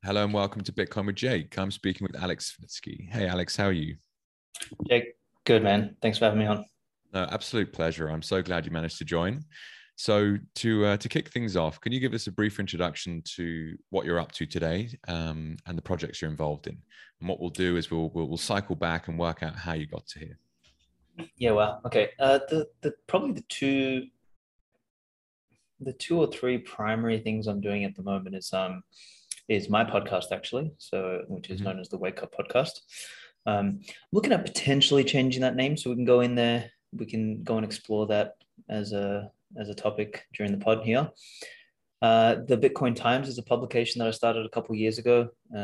Hello and welcome to Bitcoin with Jake. I'm speaking with Alex Svitsky. Hey, Alex, how are you? Jake, good man. Thanks for having me on. No, absolute pleasure. I'm so glad you managed to join. So to kick things off, can you give us a brief introduction to what you're up to today and the projects you're involved in? And what we'll do is we'll cycle back and work out how you got to here. Yeah, well, okay. The probably the two or three primary things I'm doing at the moment is my podcast actually, so which is Mhm. known as the Wake Up Podcast. Looking at potentially changing that name so we can go in there, we can go and explore that as a topic during the pod here. The Bitcoin Times is a publication that I started a couple of years ago.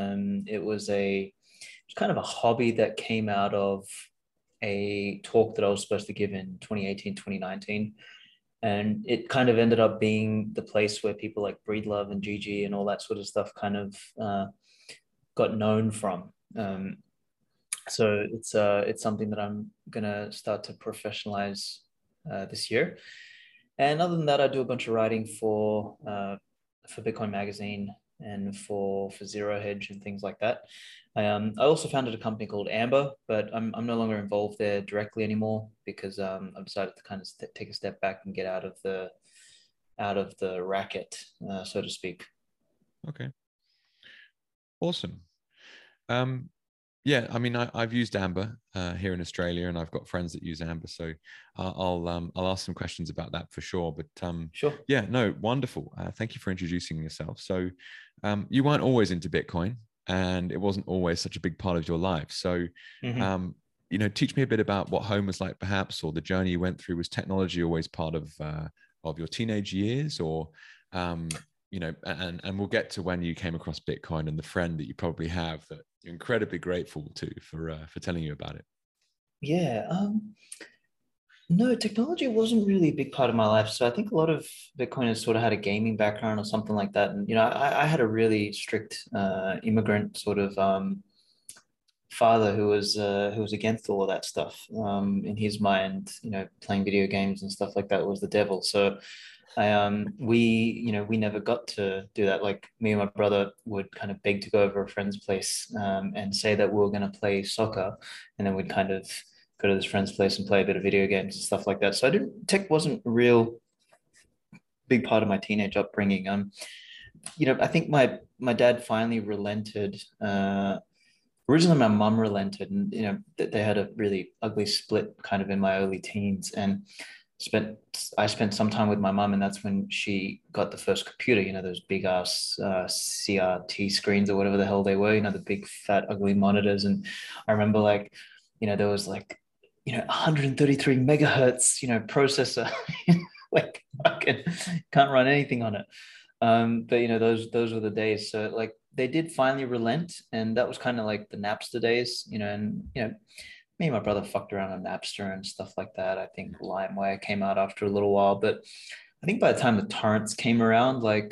It's kind of a hobby that came out of a talk that I was supposed to give in 2018, 2019. And it kind of ended up being the place where people like Breedlove and Gigi and all that sort of stuff kind of got known from. So it's something that I'm gonna start to professionalize this year. And other than that, I do a bunch of writing for Bitcoin Magazine and for Zero Hedge and things like that. I also founded a company called Amber, but I'm no longer involved there directly anymore because I've decided to kind of take a step back and get out of the racket, so to speak. Okay, awesome. Um, yeah, I mean, I've used Amber here in Australia, and I've got friends that use Amber, so I'll ask some questions about that for sure. But Sure. yeah, no, wonderful. Thank you for introducing yourself. So you weren't always into Bitcoin, and it wasn't always such a big part of your life. So Hmm. um, teach me a bit about what home was like, perhaps, or the journey you went through. Was technology always part of your teenage years, or and we'll get to when you came across Bitcoin and the friend that you probably have that you're incredibly grateful to for telling you about it. Yeah. No, technology wasn't really a big part of my life. So I think a lot of Bitcoiners sort of had a gaming background or something like that. And I had a really strict immigrant sort of father who was against all of that stuff. In his mind, playing video games and stuff like that was the devil. So we never got to do that. Like me and my brother would kind of beg to go over a friend's place and say that we were going to play soccer, and then we'd kind of go to this friend's place and play a bit of video games and stuff like that. So tech wasn't a real big part of my teenage upbringing. I think my dad finally relented. Originally, my mum relented, and they had a really ugly split kind of in my early teens, and spent I spent some time with my mum, and that's when she got the first computer. Those big ass CRT screens or whatever the hell they were. The big fat ugly monitors, and I remember like, there was like, 133 megahertz, processor. Like fucking can't run anything on it. But those were the days. So like they did finally relent, and that was kind of like the Napster days, and me and my brother fucked around on Napster and stuff like that. I think LimeWire came out after a little while, but I think by the time the torrents came around, like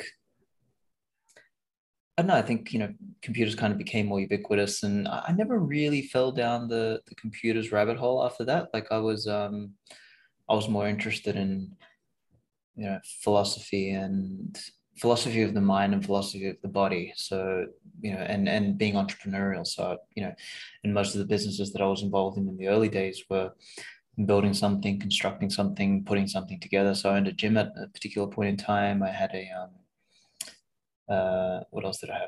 I don't know, I think computers kind of became more ubiquitous, and I never really fell down the computers rabbit hole after that. Like I was more interested in philosophy and philosophy of the mind and philosophy of the body. So and being entrepreneurial. So and most of the businesses that I was involved in the early days were building something, constructing something, putting something together. So I owned a gym at a particular point in time. I had a what else did I have?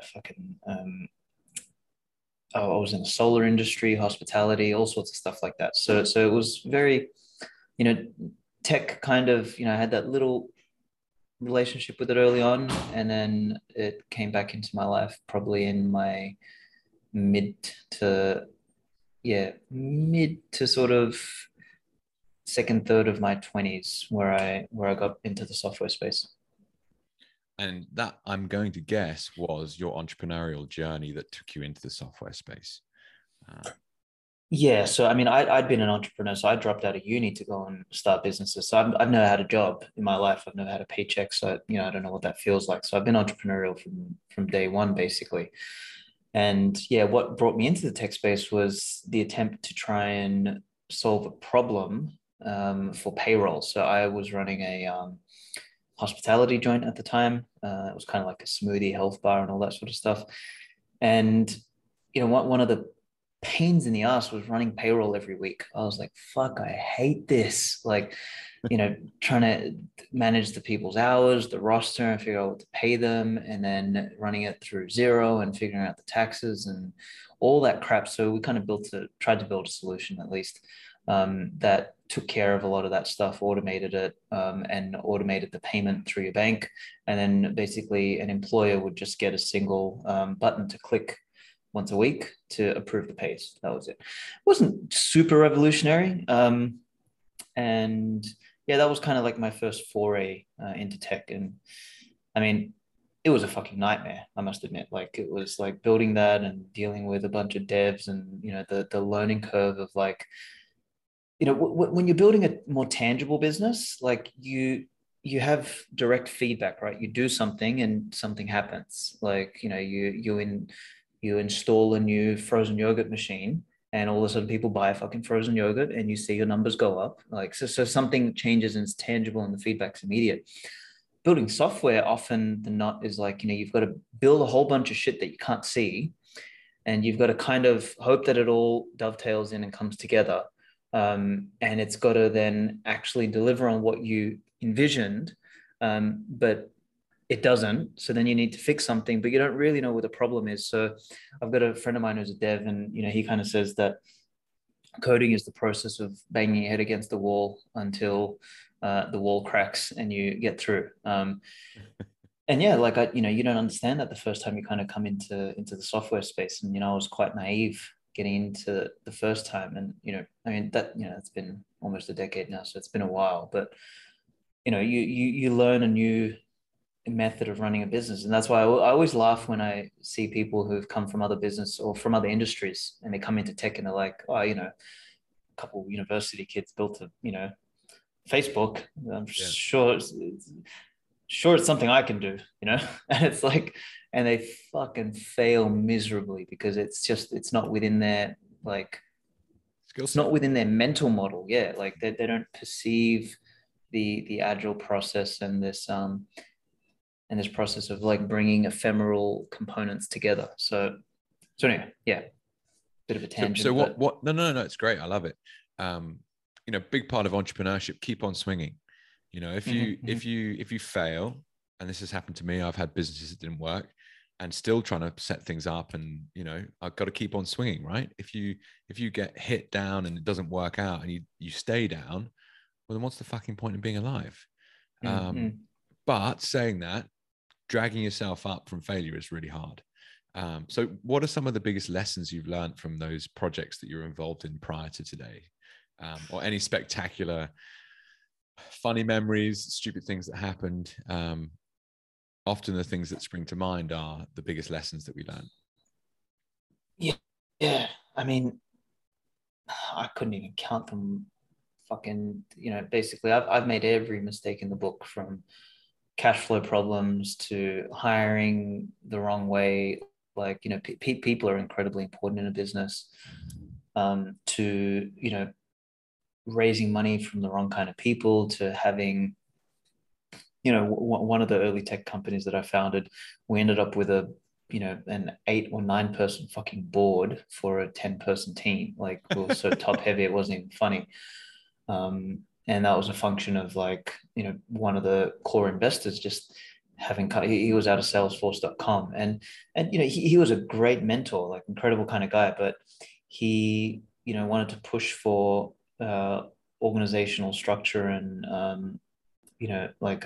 Oh, I was in the solar industry, hospitality, all sorts of stuff like that. So it was very, you know, tech kind of, I had that little relationship with it early on, and then it came back into my life probably in my mid to mid to sort of second third of my 20s where I got into the software space. And that, I'm going to guess, was your entrepreneurial journey that took you into the software space. Uh, Yeah, so I mean, I'd been an entrepreneur, so I dropped out of uni to go and start businesses. So I've never had a job in my life. I've never had a paycheck, so I don't know what that feels like. So I've been entrepreneurial from day one, basically. And yeah, what brought me into the tech space was the attempt to try and solve a problem for payroll. So I was running a hospitality joint at the time. It was kind of like a smoothie health bar and all that sort of stuff. And one of the pains in the ass was running payroll every week. I was like, fuck, I hate this. Like, trying to manage the people's hours, the roster, and figure out what to pay them, and then running it through Xero and figuring out the taxes and all that crap. So we kind of tried to build a solution at least, that took care of a lot of that stuff, automated it, and automated the payment through your bank. And then basically an employer would just get a single button to click once a week to approve the pays. That was it. It wasn't super revolutionary. And yeah, that was kind of like my first foray into tech. And I mean, it was a fucking nightmare, I must admit. Like, it was like building that and dealing with a bunch of devs, and the learning curve of like, when you're building a more tangible business, like you have direct feedback, right? You do something and something happens. Like, you install a new frozen yogurt machine, and all of a sudden people buy a fucking frozen yogurt, and you see your numbers go up. Like, so something changes and it's tangible and the feedback's immediate. Building software often than not is like, you've got to build a whole bunch of shit that you can't see, and you've got to kind of hope that it all dovetails in and comes together. And it's got to then actually deliver on what you envisioned, but it doesn't. So then you need to fix something, but you don't really know what the problem is. So I've got a friend of mine who's a dev, and he kind of says that coding is the process of banging your head against the wall until the wall cracks and you get through. And yeah, like you don't understand that the first time you kind of come into the software space. And I was quite naive getting into the first time, and I mean that it's been almost a decade now, so it's been a while. But you learn a new method of running a business, and that's why I always laugh when I see people who've come from other business or from other industries, and they come into tech and they're like, oh, a couple of university kids built a Facebook. I'm Yeah. sure it's something I can do, and it's like, and they fucking fail miserably because it's not within their like, Skill it's set. not within their mental model. Yeah, like they don't perceive the agile process and this process of like bringing ephemeral components together. So anyway, yeah, bit of a So tangent, but what? No, it's great. I love it. Um, big part of entrepreneurship, keep on swinging. If mm-hmm, you mm-hmm. if you fail, and this has happened to me, I've had businesses that didn't work, and still trying to set things up, and I've got to keep on swinging, right? If you get hit down and it doesn't work out, and you stay down, well, then what's the fucking point in being alive? Mm-hmm. But saying that, dragging yourself up from failure is really hard. So what are some of the biggest lessons you've learned from those projects that you're involved in prior to today? Or any spectacular, funny memories, stupid things that happened? Often the things that spring to mind are the biggest lessons that we learn. Yeah, yeah. I mean, I couldn't even count them. Fucking, basically, I've made every mistake in the book, from cash flow problems to hiring the wrong way. Like, people are incredibly important in a business. To raising money from the wrong kind of people, to having, one of the early tech companies that I founded, we ended up with an 8 or 9 person fucking board for a 10-person team. Like, we were so top heavy, it wasn't even funny. And that was a function of like, one of the core investors just having, he was out of salesforce.com, and he was a great mentor, like incredible kind of guy, but he wanted to push for organizational structure and like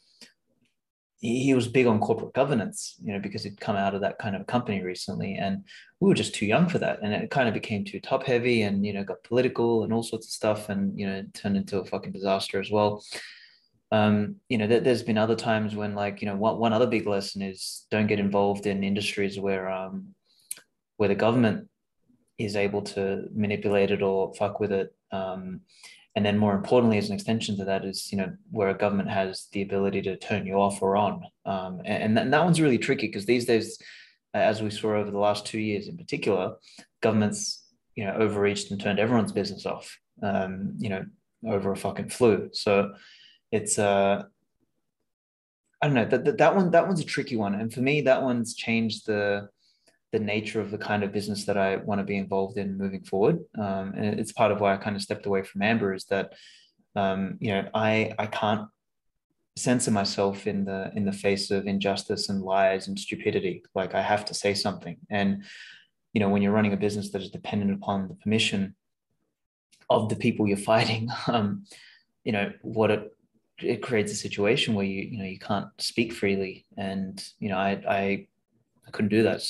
he was big on corporate governance, because he'd come out of that kind of company recently, and we were just too young for that. And it kind of became too top heavy, and, got political and all sorts of stuff, and, it turned into a fucking disaster as well. There's been other times when, like, one other big lesson is don't get involved in industries where the government is able to manipulate it or fuck with it. And then, more importantly, as an extension to that, is where a government has the ability to turn you off or on. And that one's really tricky, because these days, as we saw over the last 2 years in particular, governments overreached and turned everyone's business off. Over a fucking flu. So it's I don't know, that one's a tricky one, and for me, that one's changed the the nature of the kind of business that I want to be involved in moving forward. And it's part of why I kind of stepped away from Amber, is that I can't censor myself in the face of injustice and lies and stupidity. Like, I have to say something. And when you're running a business that is dependent upon the permission of the people you're fighting, what it creates a situation where you can't speak freely. And I couldn't do that.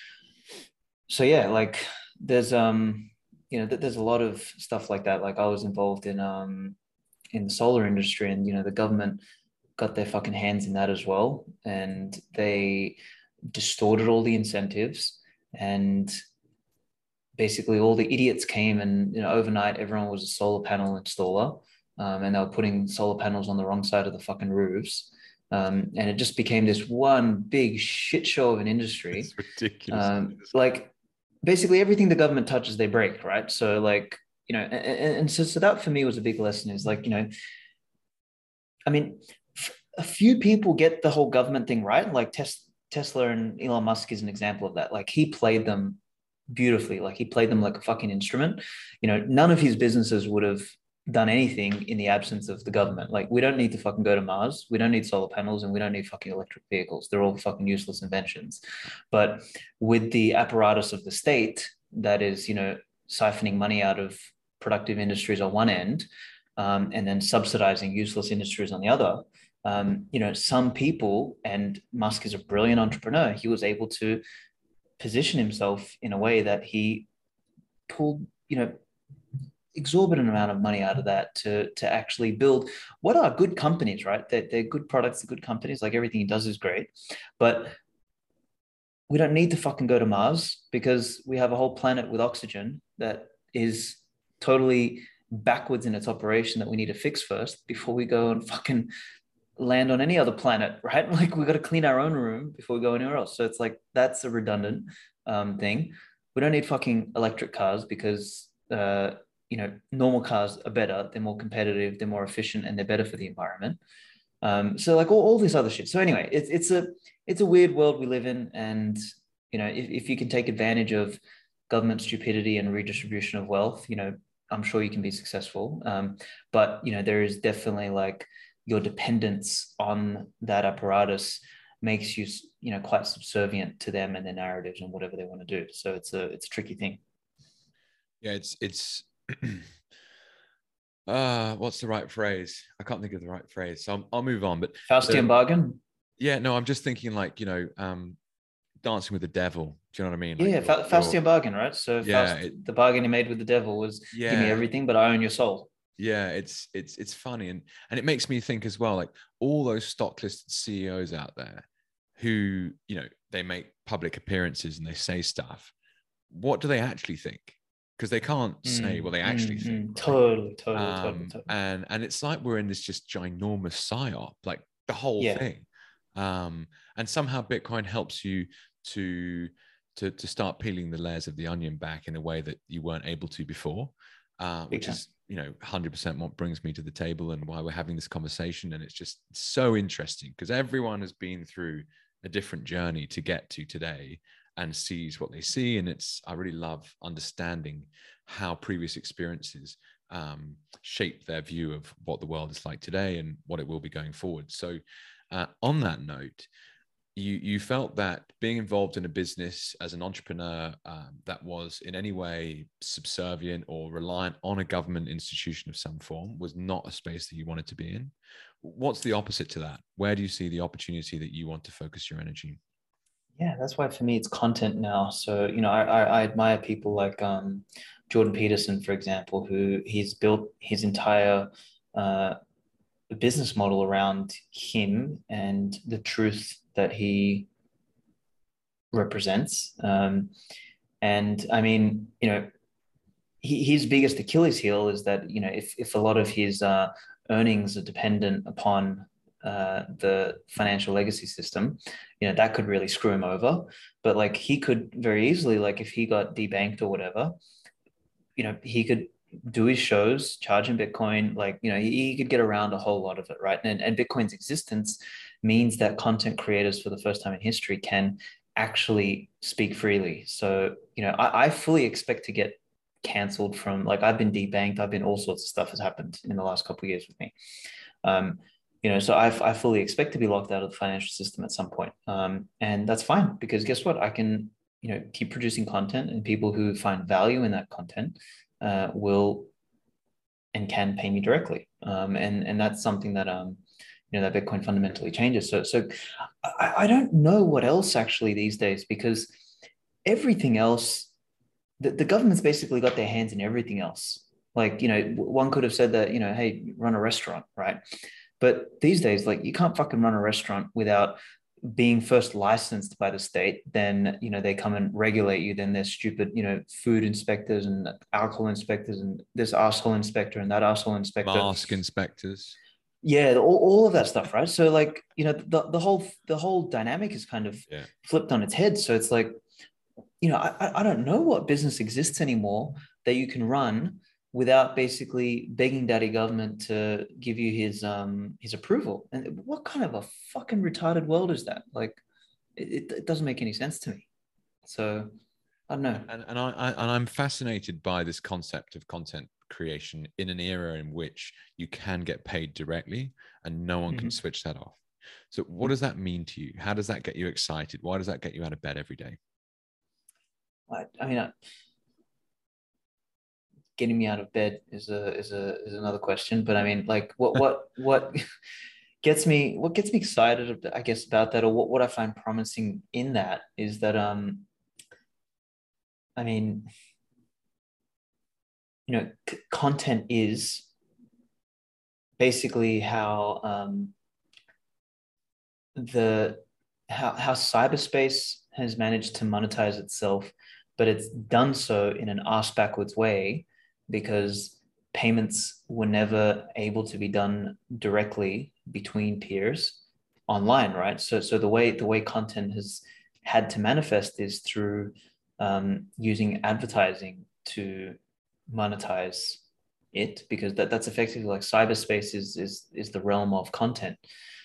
So yeah, like there's there's a lot of stuff like that. Like, I was involved in the solar industry, and the government got their fucking hands in that as well, and they distorted all the incentives, and basically all the idiots came, and overnight everyone was a solar panel installer, and they were putting solar panels on the wrong side of the fucking roofs. And it just became this one big shit show of an industry. It's ridiculous. Like, basically everything the government touches, they break, right? So like, and so that for me was a big lesson, is like, I mean, a few people get the whole government thing right. Like Tesla and Elon Musk is an example of that. Like, he played them beautifully. Like, he played them like a fucking instrument. None of his businesses would have done anything in the absence of the government. Like, we don't need to fucking go to Mars. We don't need solar panels, and we don't need fucking electric vehicles. They're all fucking useless inventions. But with the apparatus of the state that is, siphoning money out of productive industries on one end, and then subsidizing useless industries on the other, some people, and Musk is a brilliant entrepreneur, he was able to position himself in a way that he pulled, exorbitant amount of money out of that to actually build what are good companies, right? They're good products, they're good companies. Like, everything he does is great, but we don't need to fucking go to Mars, because we have a whole planet with oxygen that is totally backwards in its operation, that we need to fix first before we go and fucking land on any other planet, right? Like, we got to clean our own room before we go anywhere else. So it's like, that's a redundant thing. We don't need fucking electric cars, because normal cars are better, they're more competitive, they're more efficient, and they're better for the environment. So like all this other shit. So anyway, it's a weird world we live in, and if you can take advantage of government stupidity and redistribution of wealth, I'm sure you can be successful. But there is definitely, like, your dependence on that apparatus makes you quite subservient to them and their narratives and whatever they want to do. So it's a tricky thing. Yeah, it's what's the right phrase? I can't think of the right phrase, so I'll move on. But Faustian bargain. Yeah, no, I'm just thinking, like, dancing with the devil. Do you know what I mean? Like, Faustian bargain, right? So yeah, the bargain he made with the devil was, give me everything, but I own your soul. Yeah, it's funny, and it makes me think as well, like, all those stock listed CEOs out there who, they make public appearances and they say stuff. What do they actually think? Because they can't say what they actually think. Totally. And it's like we're in this just ginormous psyop, like the whole thing. And somehow Bitcoin helps you to start peeling the layers of the onion back in a way that you weren't able to before, which is 100% what brings me to the table and why we're having this conversation. And it's just so interesting, because everyone has been through a different journey to get to today and sees what they see. And I really love understanding how previous experiences shape their view of what the world is like today and what it will be going forward. So on that note, you felt that being involved in a business as an entrepreneur that was in any way subservient or reliant on a government institution of some form was not a space that you wanted to be in. What's the opposite to that? Where do you see the opportunity that you want to focus your energy? Yeah, that's why for me it's content now. So, I admire people like Jordan Peterson, for example, who he's built his entire business model around him and the truth that he represents. And I mean, his biggest Achilles heel is that, if a lot of his earnings are dependent upon the financial legacy system, that could really screw him over. But like, he could very easily, like, if he got debanked or whatever, he could do his shows, charge in Bitcoin, like, he could get around a whole lot of it, right? And Bitcoin's existence means that content creators for the first time in history can actually speak freely. So, I fully expect to get cancelled from, like, I've been debanked, I've been, all sorts of stuff has happened in the last couple of years with me. Um, so I fully expect to be locked out of the financial system at some point. And that's fine, because guess what? I can, keep producing content, and people who find value in that content will and can pay me directly. And that's something that that Bitcoin fundamentally changes. So I don't know what else actually these days, because everything else, the government's basically got their hands in everything else. Like, one could have said that, hey, run a restaurant, right? But these days, like, you can't fucking run a restaurant without being first licensed by the state. Then, they come and regulate you. Then there's stupid, food inspectors and alcohol inspectors and this asshole inspector and that asshole inspector. Mask inspectors. Yeah, all of that stuff, right? So, like, the whole dynamic is kind of flipped on its head. So it's like, I don't know what business exists anymore that you can run without basically begging daddy government to give you his approval. And what kind of a fucking retarded world is that? Like, it doesn't make any sense to me. So I don't know. And I'm fascinated by this concept of content creation in an era in which you can get paid directly and no one can switch that off. So what does that mean to you? How does that get you excited? Why does that get you out of bed every day? I mean, getting me out of bed is another question. But I mean, like, what gets me excited, I guess, about that, or what I find promising in that, is that I mean, content is basically how how cyberspace has managed to monetize itself, but it's done so in an ass backwards way, because payments were never able to be done directly between peers online, right? So the way content has had to manifest is through using advertising to monetize it, because that's effectively, like, cyberspace is the realm of content.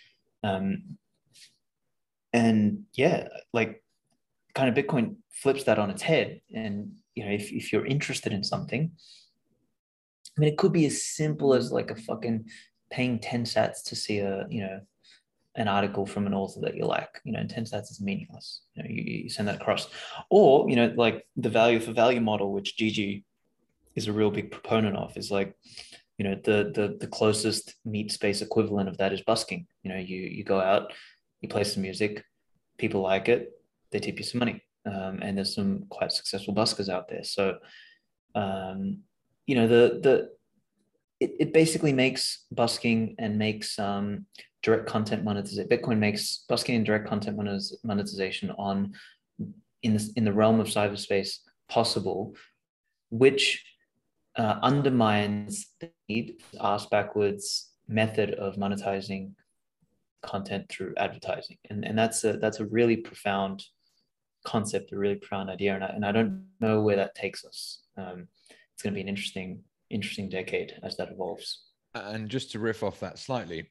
And yeah, like, kind of Bitcoin flips that on its head. And if you're interested in something, I mean, it could be as simple as, like, a fucking paying 10 sats to see an article from an author that you like, and 10 sats is meaningless. You send that across. Or, like, the value for value model, which Gigi is a real big proponent of, is like, the closest meat space equivalent of that is busking. You go out, you play some music, people like it, they tip you some money. And there's some quite successful buskers out there. So, it basically makes busking and makes direct content monetization. Bitcoin makes busking and direct content monetization in the realm of cyberspace possible, which undermines the need ass backwards method of monetizing content through advertising. And that's a really profound concept, a really profound idea. And I don't know where that takes us. It's going to be an interesting decade as that evolves. And just to riff off that slightly,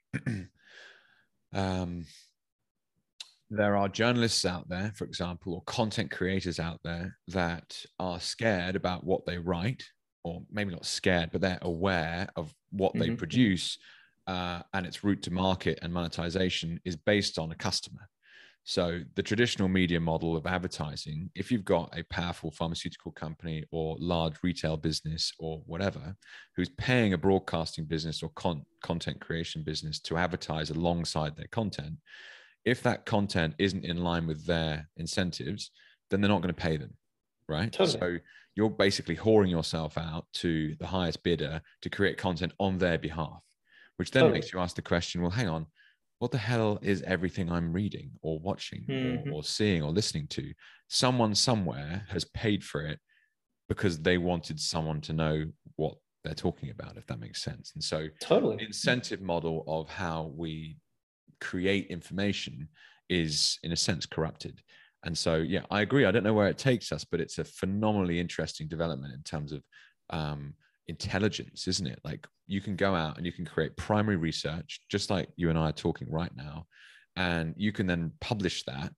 there are journalists out there, for example, or content creators out there that are scared about what they write, or maybe not scared, but they're aware of what they produce, and its route to market and monetization is based on a customer. So the traditional media model of advertising, if you've got a powerful pharmaceutical company or large retail business or whatever, who's paying a broadcasting business or content creation business to advertise alongside their content, if that content isn't in line with their incentives, then they're not going to pay them, right? Totally. So you're basically whoring yourself out to the highest bidder to create content on their behalf, which then makes you ask the question, well, hang on, what the hell is everything I'm reading or watching or seeing or listening to? Someone somewhere has paid for it because they wanted someone to know what they're talking about, if that makes sense. And so the incentive model of how we create information is, in a sense, corrupted. And so, yeah, I agree. I don't know where it takes us, but it's a phenomenally interesting development in terms of intelligence, isn't it? Like, you can go out and you can create primary research, just like you and I are talking right now, and you can then publish that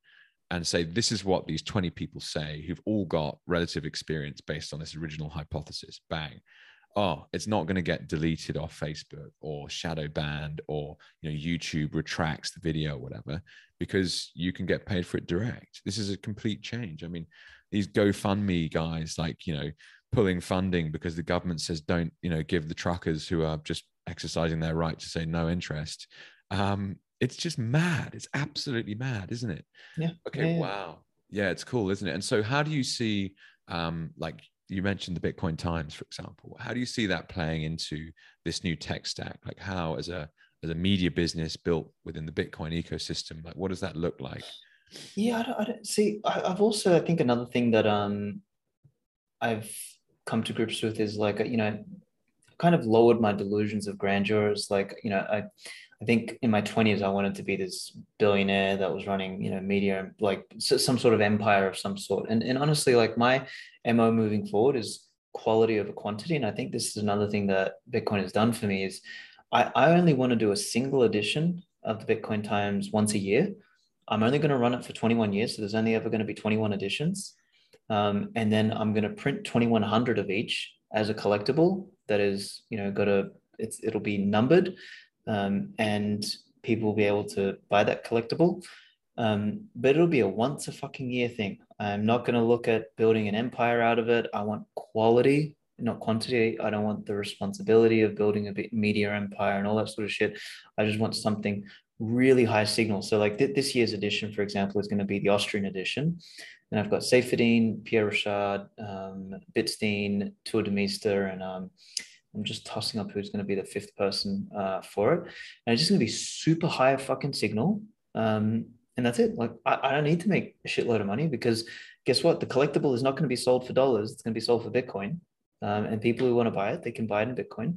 and say, this is what these 20 people say who've all got relative experience based on this original hypothesis. Bang. Oh, it's not going to get deleted off Facebook or shadow banned, or YouTube retracts the video or whatever, because you can get paid for it direct. This is a complete change. I mean, these GoFundMe guys, like, pulling funding because the government says don't, give the truckers who are just exercising their right to say no interest. It's just mad. It's absolutely mad, isn't it? Yeah. Okay. Yeah. Wow. Yeah, it's cool, isn't it? And so how do you see, like you mentioned the Bitcoin Times, for example, how do you see that playing into this new tech stack? Like, how, as a media business built within the Bitcoin ecosystem, like what does that look like? Yeah, I don't see. I've also, I think another thing that I've come to grips with is like, kind of lowered my delusions of grandeur. It's like, I think in my 20s, I wanted to be this billionaire that was running, media and like some sort of empire of some sort. And honestly, like my MO moving forward is quality over quantity. And I think this is another thing that Bitcoin has done for me is I only want to do a single edition of the Bitcoin Times once a year. I'm only going to run it for 21 years. So there's only ever going to be 21 editions. And then I'm going to print 2,100 of each as a collectible that is, it'll be numbered, and people will be able to buy that collectible. But it'll be a once a fucking year thing. I'm not going to look at building an empire out of it. I want quality, not quantity. I don't want the responsibility of building a media empire and all that sort of shit. I just want something really high signal. So like this year's edition, for example, is going to be the Austrian edition. And I've got Saifedean, Pierre Rochard, Bitstein, Tour de Meester, and I'm just tossing up who's going to be the fifth person for it. And it's just going to be super high fucking signal. And that's it. Like, I don't need to make a shitload of money, because guess what? The collectible is not going to be sold for dollars. It's going to be sold for Bitcoin. And people who want to buy it, they can buy it in Bitcoin.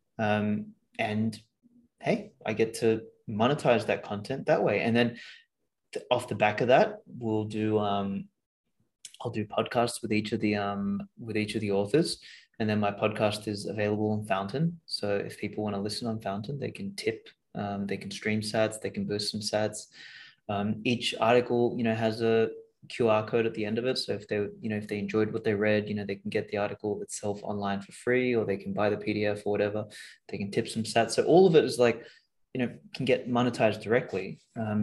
And hey, I get to monetize that content that way. And then off the back of that, we'll do I'll do podcasts with each of the authors, and then my podcast is available on Fountain. So if people want to listen on Fountain, they can tip, they can stream sats, they can boost some sats. Each article, has a QR code at the end of it. So if they enjoyed what they read, they can get the article itself online for free, or they can buy the PDF or whatever. They can tip some sats. So all of it is like, can get monetized directly.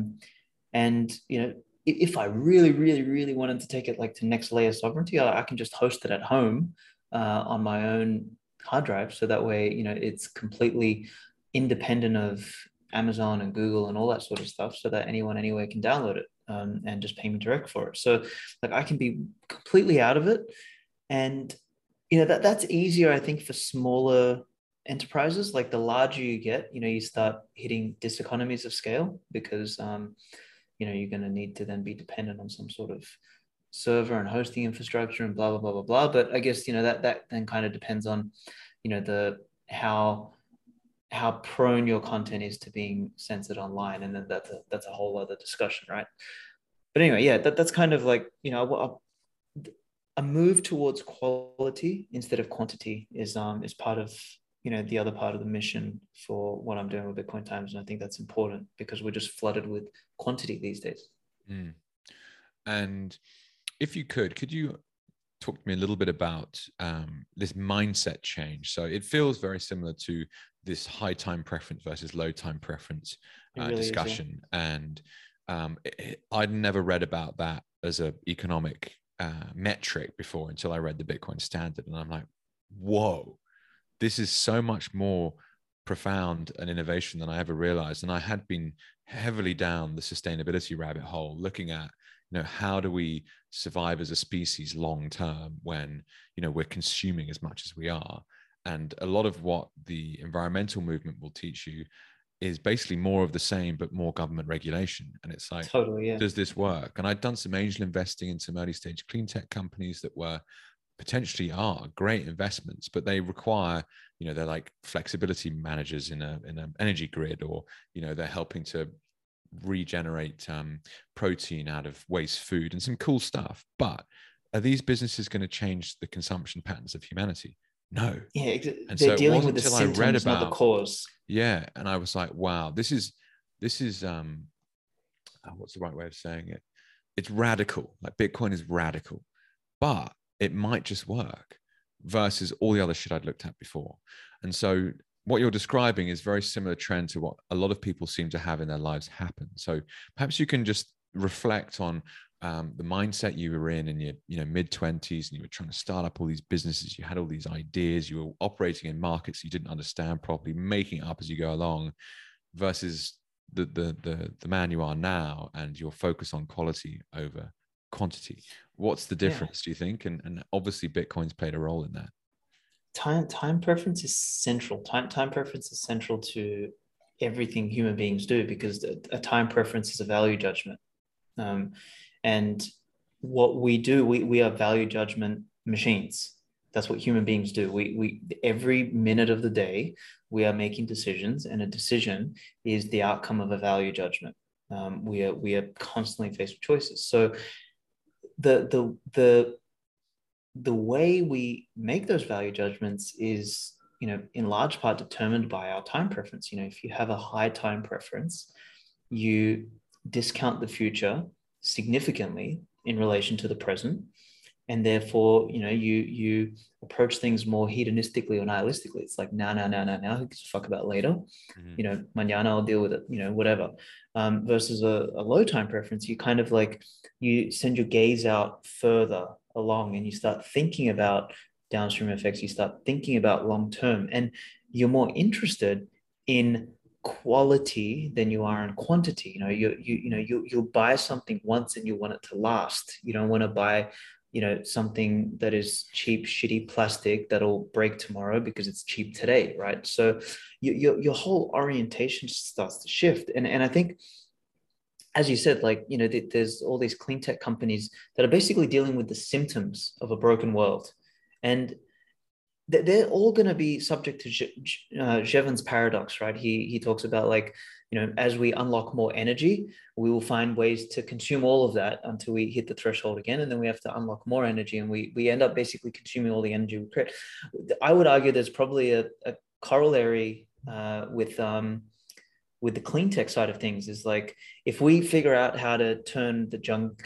And if I really, really, really wanted to take it like to next layer sovereignty, I can just host it at home on my own hard drive. So that way, it's completely independent of Amazon and Google and all that sort of stuff, so that anyone anywhere can download it and just pay me direct for it. So like I can be completely out of it. And, that's easier, I think, for smaller enterprises. Like the larger you get, you start hitting diseconomies of scale, because you're going to need to then be dependent on some sort of server and hosting infrastructure and blah, blah, blah, blah, blah. But I guess, that then kind of depends on, how prone your content is to being censored online. And then that's a whole other discussion, right? But anyway, yeah, that's kind of like, a move towards quality instead of quantity is part of, the other part of the mission for what I'm doing with Bitcoin Times. And I think that's important, because we're just flooded with quantity these days. Mm. And if you could you talk to me a little bit about this mindset change? So it feels very similar to this high time preference versus low time preference really discussion. And I'd never read about that as an economic metric before until I read the Bitcoin Standard. And I'm like, whoa, this is so much more profound an innovation than I ever realized. And I had been heavily down the sustainability rabbit hole, looking at, how do we survive as a species long term when, we're consuming as much as we are. And a lot of what the environmental movement will teach you is basically more of the same, but more government regulation. And it's like, totally, yeah. Does this work? And I'd done some angel investing in some early stage clean tech companies that were potentially are great investments, but they require, they're like flexibility managers in an energy grid, or, they're helping to regenerate protein out of waste food and some cool stuff. But are these businesses going to change the consumption patterns of humanity? No. Yeah, And they're so dealing with the symptoms, not the cause. Yeah. And I was like, wow, this is what's the right way of saying it? it's radical. Like Bitcoin is radical, but it might just work versus all the other shit I'd looked at before. And so what you're describing is very similar trend to what a lot of people seem to have in their lives happen. So perhaps you can just reflect on the mindset you were in your mid-20s, and you were trying to start up all these businesses. You had all these ideas. You were operating in markets you didn't understand properly, making it up as you go along, versus the man you are now and your focus on quality over quantity. What's the difference, do you think? And obviously Bitcoin's played a role in that. Time preference is central. Time preference is central to everything human beings do, because a time preference is a value judgment. And what we do, we are value judgment machines. That's what human beings do. We every minute of the day, we are making decisions, and a decision is the outcome of a value judgment. We are constantly faced with choices. So the way we make those value judgments is, in large part determined by our time preference. If you have a high time preference, you discount the future significantly in relation to the present, and therefore you approach things more hedonistically or nihilistically. It's like now, who gives a fuck about later? Mañana I'll deal with it, whatever. Versus a low time preference, you kind of like, you send your gaze out further along, and you start thinking about downstream effects. You start thinking about long term, and you're more interested in quality than you are in quantity. You'll buy something once and you want it to last. You don't want to buy something that is cheap, shitty plastic that'll break tomorrow because it's cheap today, right? So your whole orientation starts to shift. And I think, as you said, like, there's all these clean tech companies that are basically dealing with the symptoms of a broken world. And they're all going to be subject to Jevons paradox, right? He talks about, like, as we unlock more energy, we will find ways to consume all of that until we hit the threshold again. And then we have to unlock more energy, and we end up basically consuming all the energy we create. I would argue there's probably a corollary with the clean tech side of things, is like, if we figure out how to turn the junk,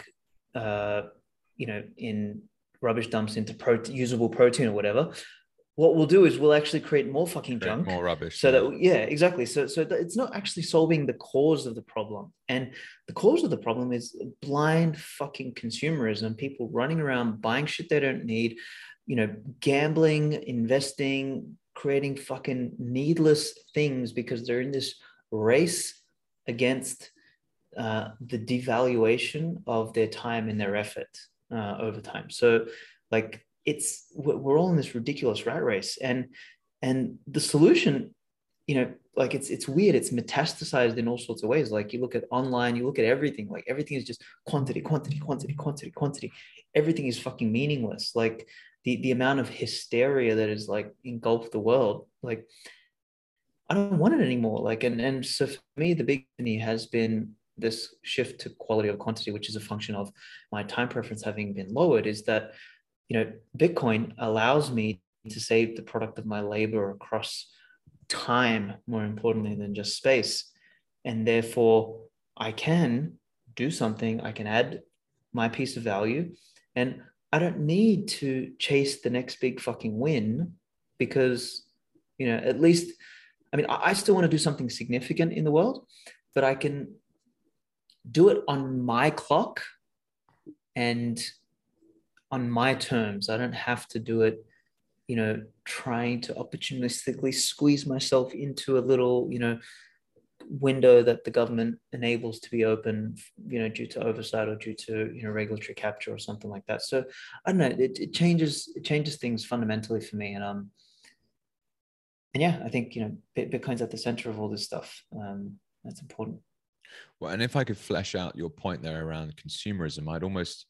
in rubbish dumps into usable protein or whatever, what we'll do is we'll actually create more fucking junk, more rubbish. So that, exactly. So it's not actually solving the cause of the problem. And the cause of the problem is blind fucking consumerism, people running around buying shit they don't need, gambling, investing, creating fucking needless things because they're in this race against the devaluation of their time and their effort over time. So, like, we're all in this ridiculous rat race, and the solution, like, it's weird. It's metastasized in all sorts of ways. Like, you look at online, you look at everything, like, everything is just quantity. Everything is fucking meaningless. Like, the amount of hysteria that is, like, engulfed the world, like, I don't want it anymore. Like, and so for me, the big thing has been this shift to quality of quantity, which is a function of my time preference having been lowered. Is that, Bitcoin allows me to save the product of my labor across time, more importantly than just space. And therefore I can do something, I can add my piece of value, and I don't need to chase the next big fucking win, because, at least, I mean, I still want to do something significant in the world, but I can do it on my clock and on my terms. I don't have to do it, trying to opportunistically squeeze myself into a little, window that the government enables to be open, due to oversight or due to, regulatory capture or something like that. So I don't know, it changes things fundamentally for me. And yeah, I think, Bitcoin's at the center of all this stuff. That's important. Well, and if I could flesh out your point there around consumerism, I'd almost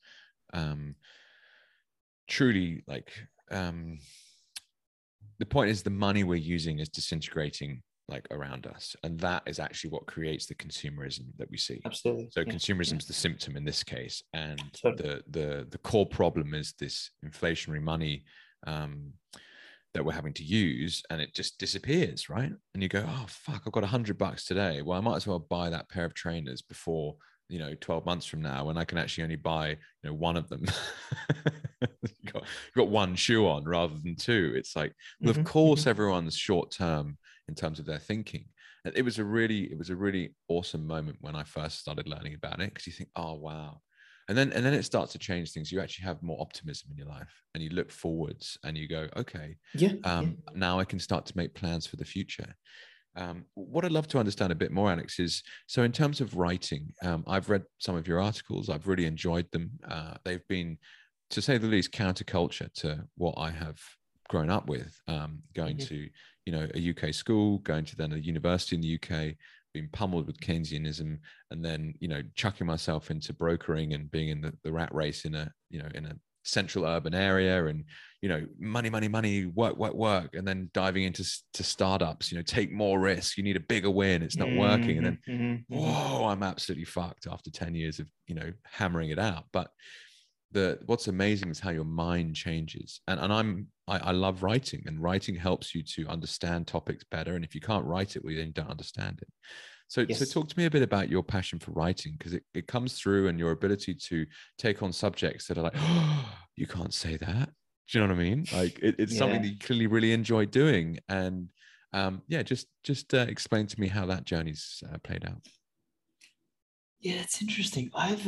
truly, like, the point is the money we're using is disintegrating, like, around us, and that is actually what creates the consumerism that we see. Absolutely. So consumerism is the symptom in this case, and Totally. the core problem is this inflationary money that we're having to use, and it just disappears, right? And you go, oh fuck, I've got $100 today. Well, I might as well buy that pair of trainers before 12 months from now when I can actually only buy, one of them. You've got one shoe on rather than two. It's like, well, of course, everyone's short term in terms of their thinking. And it was a really awesome moment when I first started learning about it, because you think, oh wow. And then it starts to change things. You actually have more optimism in your life, and you look forwards and you go, okay, now I can start to make plans for the future. What I'd love to understand a bit more, Alex, is, so in terms of writing, I've read some of your articles. I've really enjoyed them. They've been, to say the least, counterculture to what I have grown up with, going to, a UK school, going to then a university in the UK, being pummeled with Keynesianism, and then, chucking myself into brokering and being in the rat race in a central urban area, and money, work, and then diving into startups, take more risk, you need a bigger win, it's not working, and then whoa, I'm absolutely fucked after 10 years of hammering it out. But what's amazing is how your mind changes, and I love writing, and writing helps you to understand topics better, and if you can't write it, well, then you don't understand it. So talk to me a bit about your passion for writing, because it comes through, and your ability to take on subjects that are like, oh, you can't say that. Do you know what I mean? Like it's something that you clearly really enjoy doing. And just explain to me how that journey's played out. Yeah, it's interesting. I've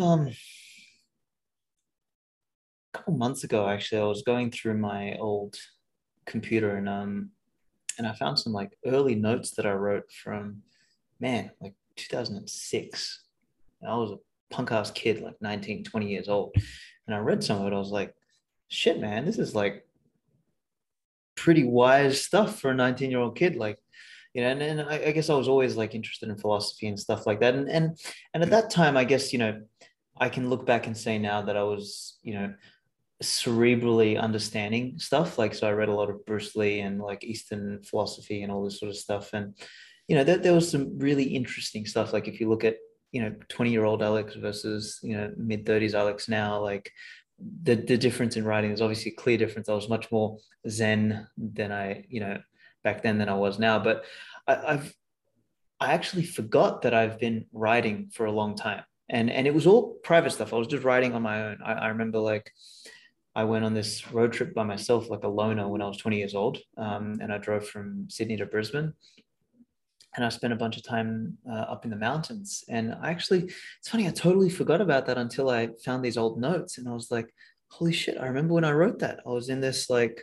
a couple months ago, actually, I was going through my old computer, and I found some like early notes that I wrote from, man, like 2006. And I was a punk ass kid, like 19, 20 years old. And I read some of it. I was like, shit, man, this is like pretty wise stuff for a 19-year-old kid. Like, and I guess I was always like interested in philosophy and stuff like that. And at that time, I guess, I can look back and say now that I was, cerebrally understanding stuff. Like, so I read a lot of Bruce Lee and like Eastern philosophy and all this sort of stuff. And, there was some really interesting stuff. Like if you look at, 20-year-old Alex versus, mid-30s Alex now, like the difference in writing is obviously a clear difference. I was much more Zen than I, back then than I was now. But I actually forgot that I've been writing for a long time. And it was all private stuff. I was just writing on my own. I remember like I went on this road trip by myself, like a loner, when I was 20 years old. And I drove from Sydney to Brisbane. And I spent a bunch of time up in the mountains. And it's funny, I totally forgot about that until I found these old notes. And I was like, holy shit, I remember when I wrote that. I was in this like,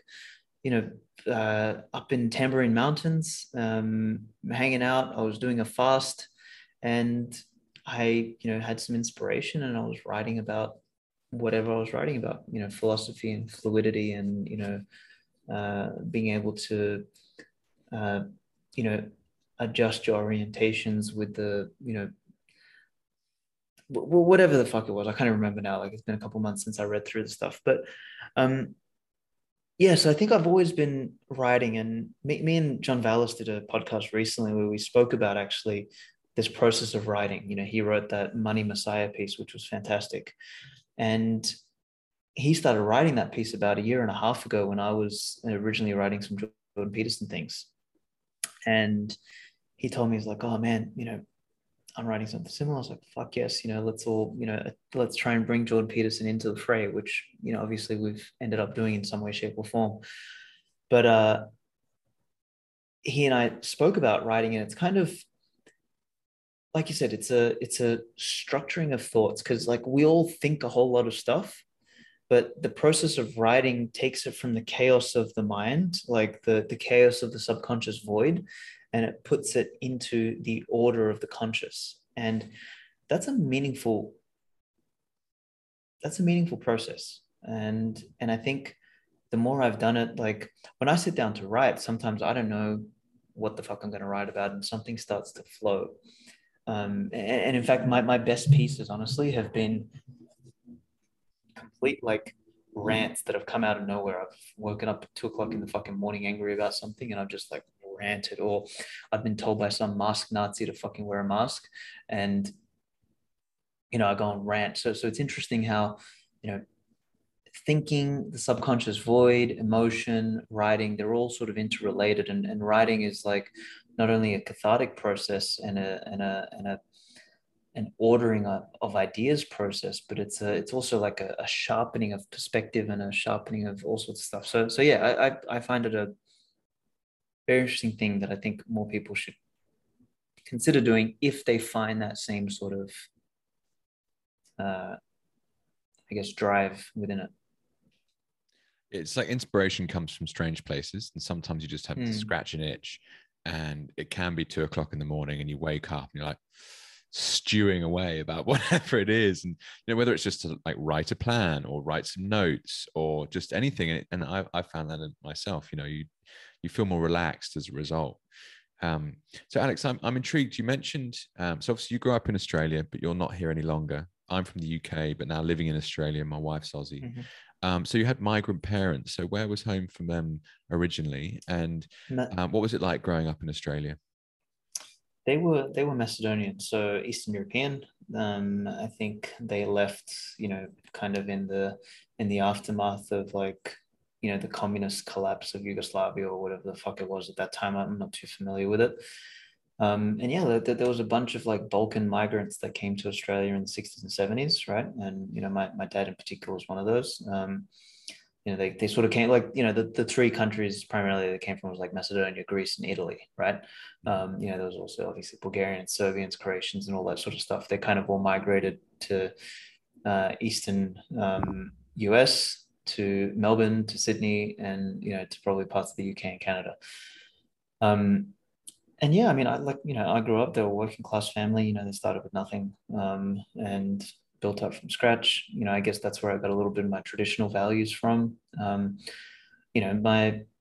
up in Tamborine Mountains, hanging out. I was doing a fast, and I, had some inspiration, and I was writing about whatever I was writing about, philosophy and fluidity, and, being able to, adjust your orientations with the, whatever the fuck it was. I can't remember now. Like it's been a couple months since I read through the stuff, but so I think I've always been writing, and me and John Vallis did a podcast recently where we spoke about actually this process of writing. He wrote that Money Messiah piece, which was fantastic. And he started writing that piece about a year and a half ago when I was originally writing some Jordan Peterson things. And he told me, he's like, oh man, I'm writing something similar. I was like, fuck yes, let's try and bring Jordan Peterson into the fray, which, obviously we've ended up doing in some way, shape, or form. But he and I spoke about writing, and it's kind of, like you said, it's a structuring of thoughts, because like we all think a whole lot of stuff, but the process of writing takes it from the chaos of the mind, like the chaos of the subconscious void, and it puts it into the order of the conscious. And that's a meaningful process. And I think the more I've done it, like when I sit down to write, sometimes I don't know what the fuck I'm going to write about, and something starts to flow. And in fact, my best pieces honestly have been complete like rants that have come out of nowhere. I've woken up at 2 o'clock in the fucking morning angry about something, and I've just like ranted, or I've been told by some masked Nazi to fucking wear a mask, and I go and rant. So it's interesting how thinking, the subconscious void, emotion, writing, they're all sort of interrelated, and writing is like not only a cathartic process and a an ordering of ideas process, but it's also like a sharpening of perspective and a sharpening of all sorts of stuff. So yeah, I find it a very interesting thing that I think more people should consider doing if they find that same sort of I guess drive within it. It's like inspiration comes from strange places, and sometimes you just have to Mm. scratch an itch, and it can be 2 o'clock in the morning, and you wake up and you're like stewing away about whatever it is, and whether it's just to like write a plan or write some notes or just anything. And I found that in myself. You feel more relaxed as a result. So Alex, I'm intrigued. You mentioned so obviously you grew up in Australia, but you're not here any longer. I'm from the UK, but now living in Australia. My wife's Aussie. Mhm. So you had migrant parents. So where was home from them originally, and what was it like growing up in Australia? They were Macedonian, so Eastern European. I think they left, kind of in the aftermath of like, the communist collapse of Yugoslavia or whatever the fuck it was at that time. I'm not too familiar with it. And yeah, there was a bunch of like Balkan migrants that came to Australia in the 60s and 70s, right? And my dad in particular was one of those. They sort of came like, the three countries primarily they came from was like Macedonia, Greece, and Italy, right? There was also obviously Bulgarians, Serbians, Croatians, and all that sort of stuff. They kind of all migrated to eastern US, to Melbourne, to Sydney, and to probably parts of the UK and Canada. Um, and yeah, I mean, I grew up. They were a working class family. They started with nothing, and built up from scratch. I guess that's where I got a little bit of my traditional values from. My,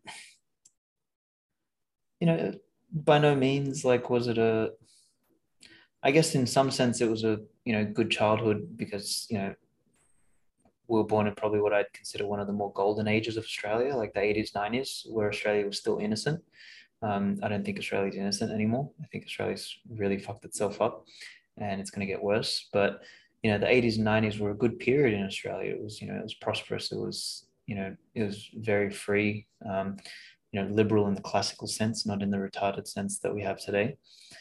by no means like was it a. I guess in some sense it was a good childhood because we were born in probably what I'd consider one of the more golden ages of Australia, like the 80s, 90s, where Australia was still innocent. I don't think Australia's innocent anymore. I think Australia's really fucked itself up and it's going to get worse. But, the 80s and 90s were a good period in Australia. It was prosperous. It was very free, liberal in the classical sense, not in the retarded sense that we have today.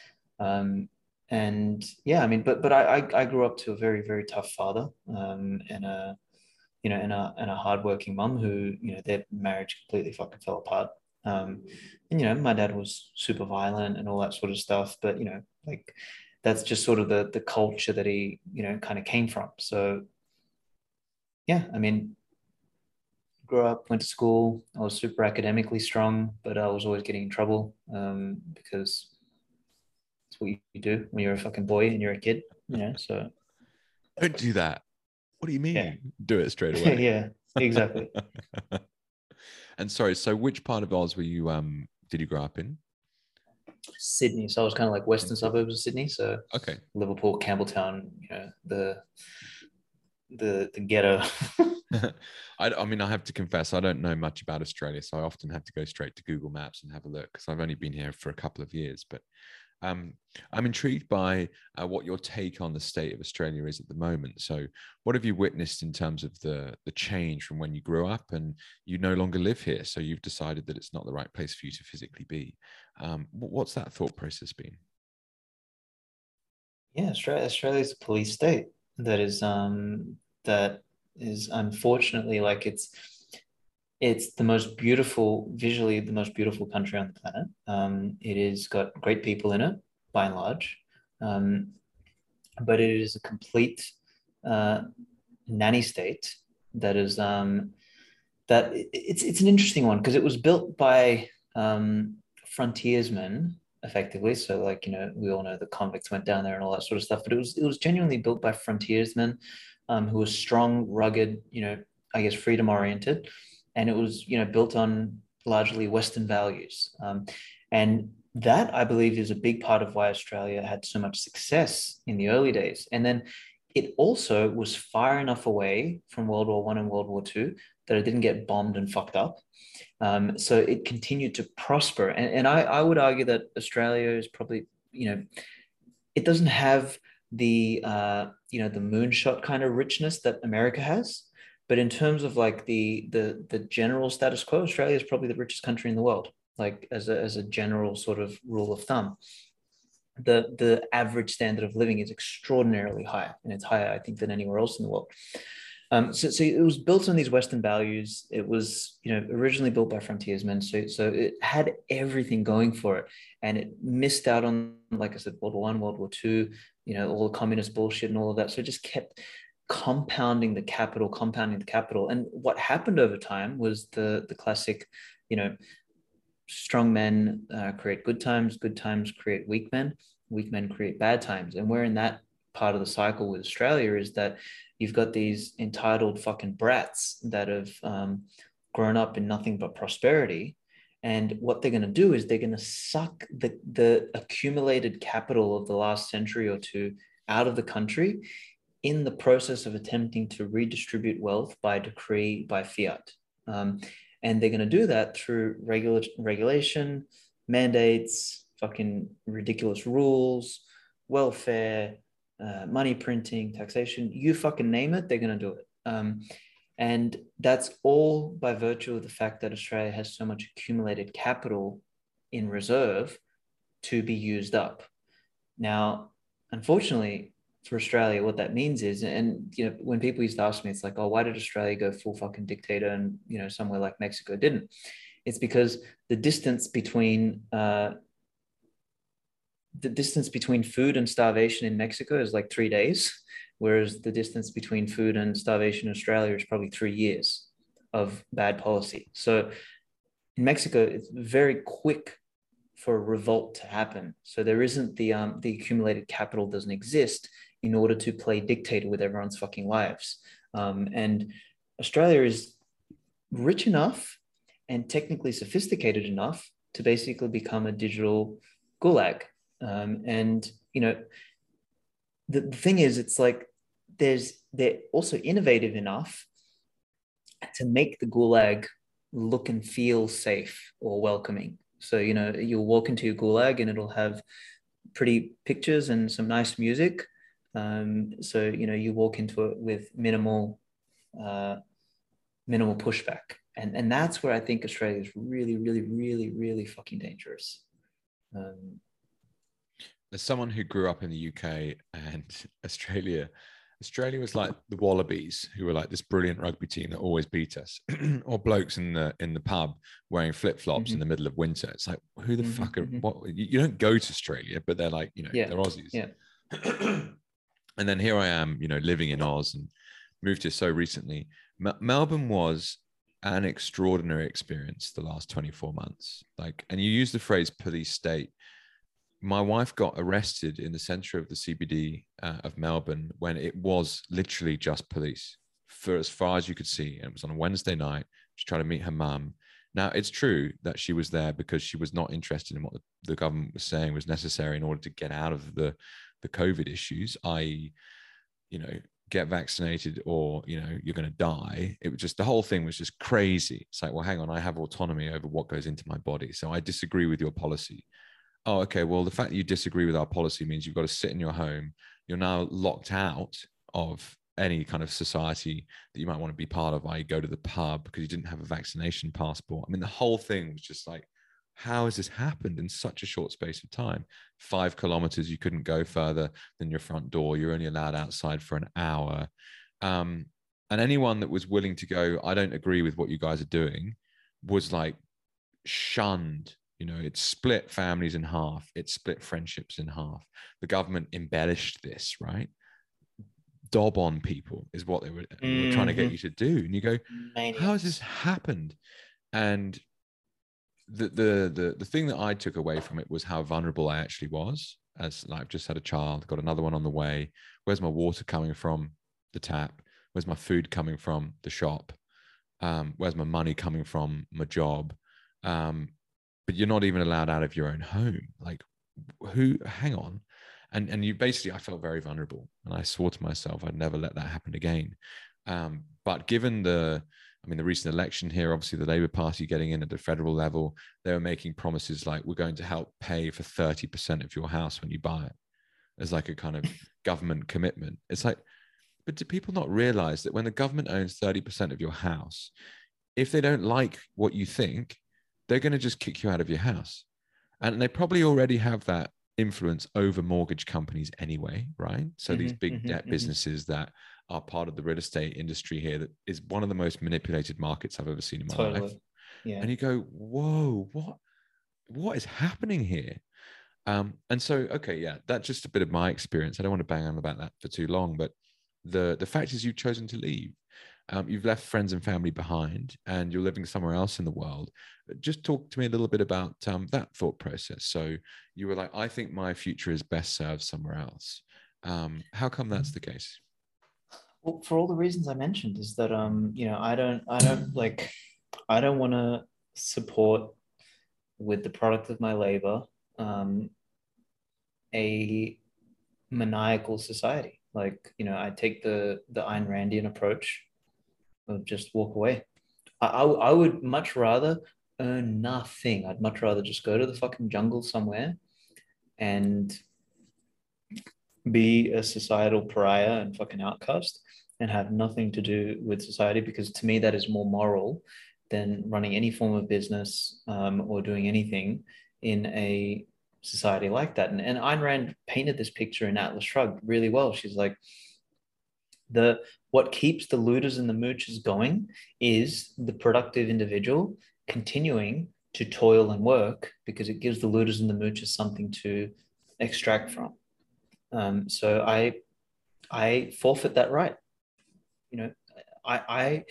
And yeah, I mean, but I grew up to a very, very tough father, and a hardworking mum who, their marriage completely fucking fell apart. And my dad was super violent and all that sort of stuff, but like that's just sort of the culture that he, kind of came from. So yeah, I mean, grew up, went to school. I was super academically strong, but I was always getting in trouble, because it's what you do when you're a fucking boy and you're a kid, so Don't do that. What do you yeah. mean? Do it straight away. Yeah, exactly. And sorry, so which part of Oz were you did you grow up in? Sydney. So I was kind of like In western Sydney. suburbs of Sydney. So Okay. Liverpool, Campbelltown, the ghetto. I mean, I have to confess, I don't know much about Australia, so I often have to go straight to Google Maps and have a look because I've only been here for a couple of years. But I'm intrigued by what your take on the state of Australia is at the moment. So, what have you witnessed in terms of the change from when you grew up and you no longer live here? So you've decided that it's not the right place for you to physically be. What's that thought process been? Yeah, Australia is a police state that is unfortunately like it's the most beautiful, visually the most beautiful country on the planet. It has got great people in it by and large, um, but it is a complete uh, nanny state that is that it's an interesting one because it was built by frontiersmen effectively. So like we all know the convicts went down there and all that sort of stuff, but it was genuinely built by frontiersmen, who were strong, rugged, I guess freedom oriented, and it was built on largely Western values, and that I believe is a big part of why Australia had so much success in the early days. And then it also was far enough away from World War One and World War Two that it didn't get bombed and fucked up. So it continued to prosper. And I would argue that Australia is probably, it doesn't have the moonshot kind of richness that America has. But in terms of like the general status quo, Australia is probably the richest country in the world, like as a general sort of rule of thumb. the average standard of living is extraordinarily high, and it's higher, I think, than anywhere else in the world. So it was built on these Western values. It was, originally built by frontiersmen. So it had everything going for it, and it missed out on, like I said, World War I, World War II, all the communist bullshit and all of that. So it just kept compounding the capital. And what happened over time was the classic, strong men create good times create weak men create bad times. And we're in that part of the cycle with Australia, is that you've got these entitled fucking brats that have grown up in nothing but prosperity. And what they're going to do is they're going to suck the accumulated capital of the last century or two out of the country in the process of attempting to redistribute wealth by decree, by fiat. And they're going to do that through regulation, mandates, fucking ridiculous rules, welfare, money printing, taxation, you fucking name it, they're going to do it. And that's all by virtue of the fact that Australia has so much accumulated capital in reserve to be used up. Now, unfortunately for Australia, what that means is, and when people used to ask me, it's like, oh, why did Australia go full fucking dictator and somewhere like Mexico didn't? It's because the distance between food and starvation in Mexico is like 3 days, whereas the distance between food and starvation in Australia is probably 3 years of bad policy. So in Mexico, it's very quick for a revolt to happen. So there isn't the accumulated capital doesn't exist in order to play dictator with everyone's fucking lives. And Australia is rich enough and technically sophisticated enough to basically become a digital gulag. And the thing is, it's like they're also innovative enough to make the gulag look and feel safe or welcoming. So you'll walk into your gulag and it'll have pretty pictures and some nice music. So you walk into it with minimal pushback, and that's where I think Australia is really, really, really, really fucking dangerous. As someone who grew up in the UK and Australia was like the Wallabies, who were like this brilliant rugby team that always beat us, or blokes in the pub wearing flip-flops in the middle of winter. It's like, who the fuck are what? You don't go to Australia, but they're like, they're Aussies. Yeah. And then here I am, living in Oz and moved here so recently. Melbourne was an extraordinary experience the last 24 months. And you use the phrase police state. My wife got arrested in the center of the CBD of Melbourne when it was literally just police for as far as you could see. And it was on a Wednesday night. She's trying to meet her mum. Now, it's true that she was there because she was not interested in what the government was saying was necessary in order to get out of the COVID issues, i.e., get vaccinated or, you're going to die. It was just, the whole thing was just crazy. It's like, well, hang on, I have autonomy over what goes into my body. So I disagree with your policy. Oh, okay. Well, the fact that you disagree with our policy means you've got to sit in your home. You're now locked out of any kind of society that you might want to be part of, i.e. go to the pub because you didn't have a vaccination passport. I mean, the whole thing was just like, how has this happened in such a short space of time? 5 kilometers, you couldn't go further than your front door. You're only allowed outside for an hour. And anyone that was willing to go, I don't agree with what you guys are doing, was like shunned. It split families in half. It split friendships in half. The government embellished this, right? Dob on people is what they were trying to get you to do. And you go, how has this happened? And the thing that I took away from it was how vulnerable I actually was. As I've just had a child, got another one on the way. Where's my water coming from? The tap. Where's my food coming from? The shop. Where's my money coming from? My job. But you're not even allowed out of your own home. Like, hang on. And you basically, I felt very vulnerable, and I swore to myself I'd never let that happen again. But given the recent election here, obviously the Labour Party getting in at the federal level, they were making promises like, we're going to help pay for 30% of your house when you buy it, as like a kind of government commitment. It's like, but do people not realize that when the government owns 30% of your house, if they don't like what you think, they're going to just kick you out of your house? And they probably already have that influence over mortgage companies anyway, right? So these big debt businesses that are part of the real estate industry here, that is one of the most manipulated markets I've ever seen in my life. Yeah. And you go, whoa, what is happening here? And so, okay, yeah, that's just a bit of my experience. I don't want to bang on about that for too long, but the fact is you've chosen to leave. You've left friends and family behind, and you're living somewhere else in the world. Just talk to me a little bit about that thought process. So you were like, I think my future is best served somewhere else. How come that's the case? Well, for all the reasons I mentioned, is that you know, I don't want to support with the product of my labor a maniacal society. Like, you know, I take the Ayn Randian approach of just walk away. I would much rather earn nothing. I'd much rather just go to the fucking jungle somewhere and be a societal pariah and fucking outcast and have nothing to do with society, because to me that is more moral than running any form of business or doing anything in a society like that. And Ayn Rand painted this picture in Atlas Shrugged really well. She's like, the what keeps the looters and the moochers going is the productive individual continuing to toil and work, because it gives the looters and the moochers something to extract from. So I forfeit that right. You know, I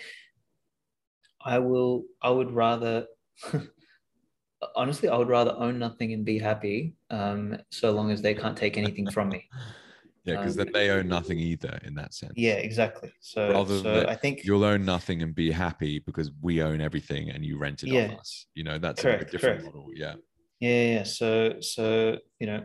I would rather honestly, I would rather own nothing and be happy, so long as they can't take anything from me. Yeah, because then they own nothing either in that Yeah, sense. exactly. Rather than So that I think, you'll own nothing and be happy because we own everything and you rent it off yeah, us. You know, that's a very correct, different correct. model. Yeah. Yeah. So you know,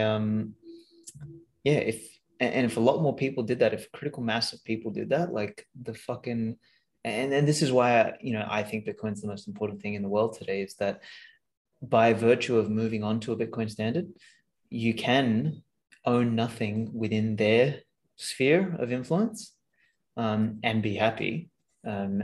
yeah, if a lot more people did that, if a critical mass of people did that, like the fucking, and this is why you know, I think Bitcoin's the most important thing in the world today, is that by virtue of moving on to a Bitcoin standard, you can own nothing within their sphere of influence, and be happy. Um,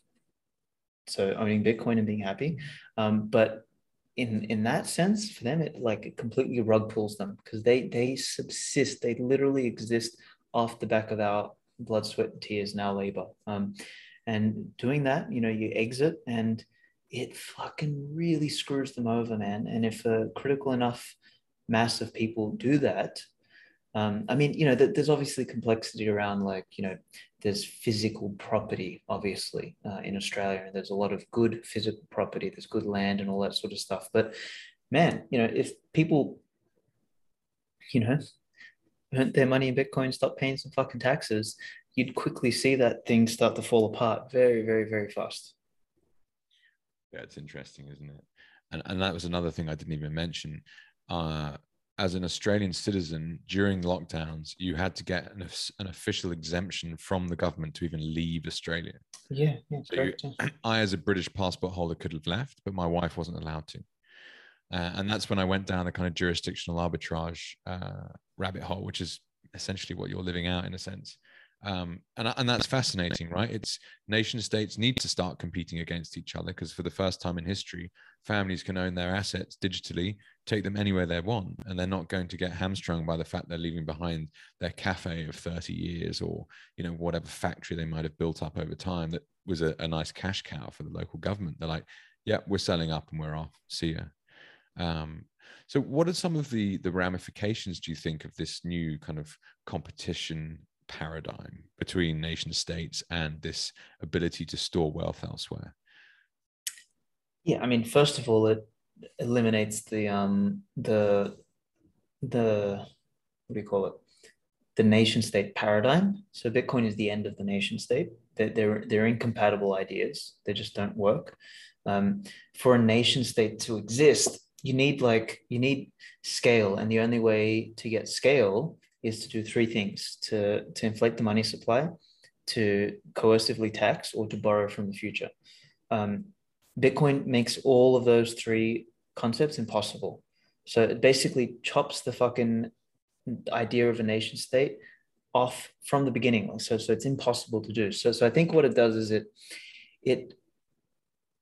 so owning Bitcoin and being happy, but in that sense, for them, it completely rug pulls them, because they subsist, they literally exist off the back of our blood, sweat, and tears, and our labor. And doing that, you know, you exit, and it fucking really screws them over, man. And if a critical enough mass of people do that, I mean, you know, there's obviously complexity around, like, you know, there's physical property, obviously, in Australia, and there's a lot of good physical property, there's good land and all that sort of stuff. But man, you know, if people, you know, earned their money in Bitcoin, stop paying some fucking taxes, you'd quickly see that thing start to fall apart very, very, very fast. Yeah, it's interesting, isn't it? And that was another thing I didn't even mention. As an Australian citizen, during lockdowns, you had to get an official exemption from the government to even leave Australia. Yeah, So correct. Yeah. I, as a British passport holder, could have left, but my wife wasn't allowed to. And that's when I went down the kind of jurisdictional arbitrage rabbit hole, which is essentially what you're living out in a sense. And that's fascinating, right? It's nation states need to start competing against each other, because for the first time in history, families can own their assets digitally, take them anywhere they want, and they're not going to get hamstrung by the fact they're leaving behind their cafe of 30 years, or, you know, whatever factory they might have built up over time that was a nice cash cow for the local government. They're like, yeah, we're selling up and we're off. See ya. So what are some of the ramifications, do you think, of this new kind of competition paradigm between nation states and this ability to store wealth elsewhere? Yeah, I mean, first of all, it eliminates the what do you call it? The nation state paradigm. So Bitcoin is the end of the nation state. They're incompatible ideas. They just don't work. For a nation state to exist, you need scale, and the only way to get scale is to do three things: to inflate the money supply, to coercively tax, or to borrow from the future. Um, Bitcoin makes all of those three concepts impossible. So it basically chops the fucking idea of a nation state off from the beginning. So it's impossible to do. So I think what it does is it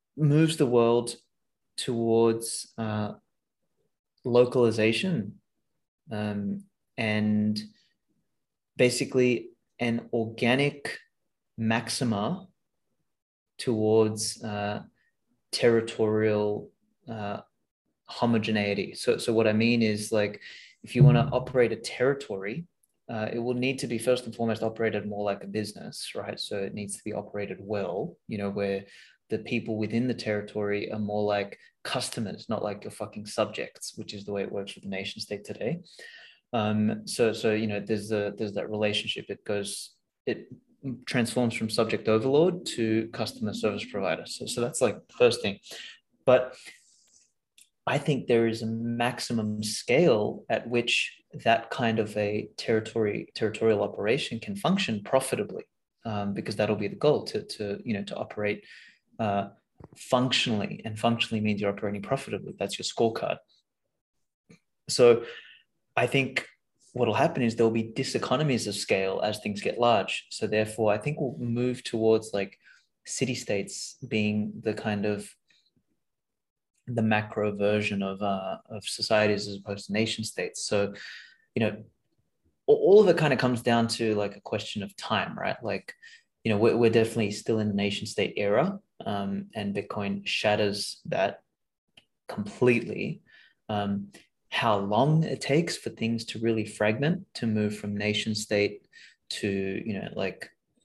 moves the world towards localization and basically an organic maxima towards territorial homogeneity. So what I mean is, like, if you want to operate a territory, it will need to be first and foremost operated more like a business, right? So it needs to be operated well, where the people within the territory are more like customers, not like your fucking subjects, which is the way it works with the nation state today. So there's that relationship. It transforms from subject overlord to customer service provider. So that's like the first thing. But I think there is a maximum scale at which that kind of a territorial operation can function profitably, because that'll be the goal, to operate functionally, and functionally means you're operating profitably. That's your scorecard. So I think what will happen is there'll be diseconomies of scale as things get large. So therefore, I think we'll move towards like city states being the kind of the macro version of societies as opposed to nation states. So, all of it kind of comes down to like a question of time, right? Like, we're definitely still in the nation state era, and Bitcoin shatters that completely. How long it takes for things to really fragment, to move from nation state to, like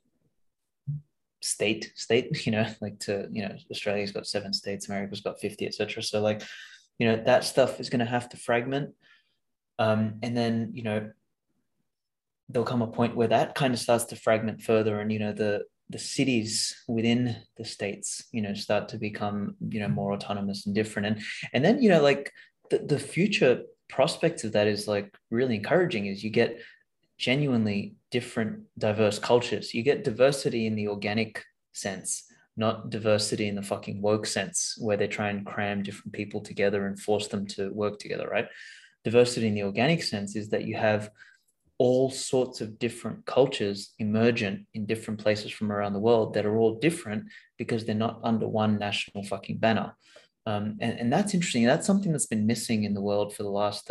state, like to, Australia's got 7 states, America's got 50, etc. So like, that stuff is going to have to fragment. And then, there'll come a point where that kind of starts to fragment further, and, the cities within the states, start to become, more autonomous and different. And then, like the future prospects of that is like really encouraging, is you get genuinely different, diverse cultures. You get diversity in the organic sense, not diversity in the fucking woke sense, where they try and cram different people together and force them to work together, right? Diversity in the organic sense is that you have all sorts of different cultures emergent in different places from around the world that are all different because they're not under one national fucking banner. And that's interesting. That's something that's been missing in the world for the last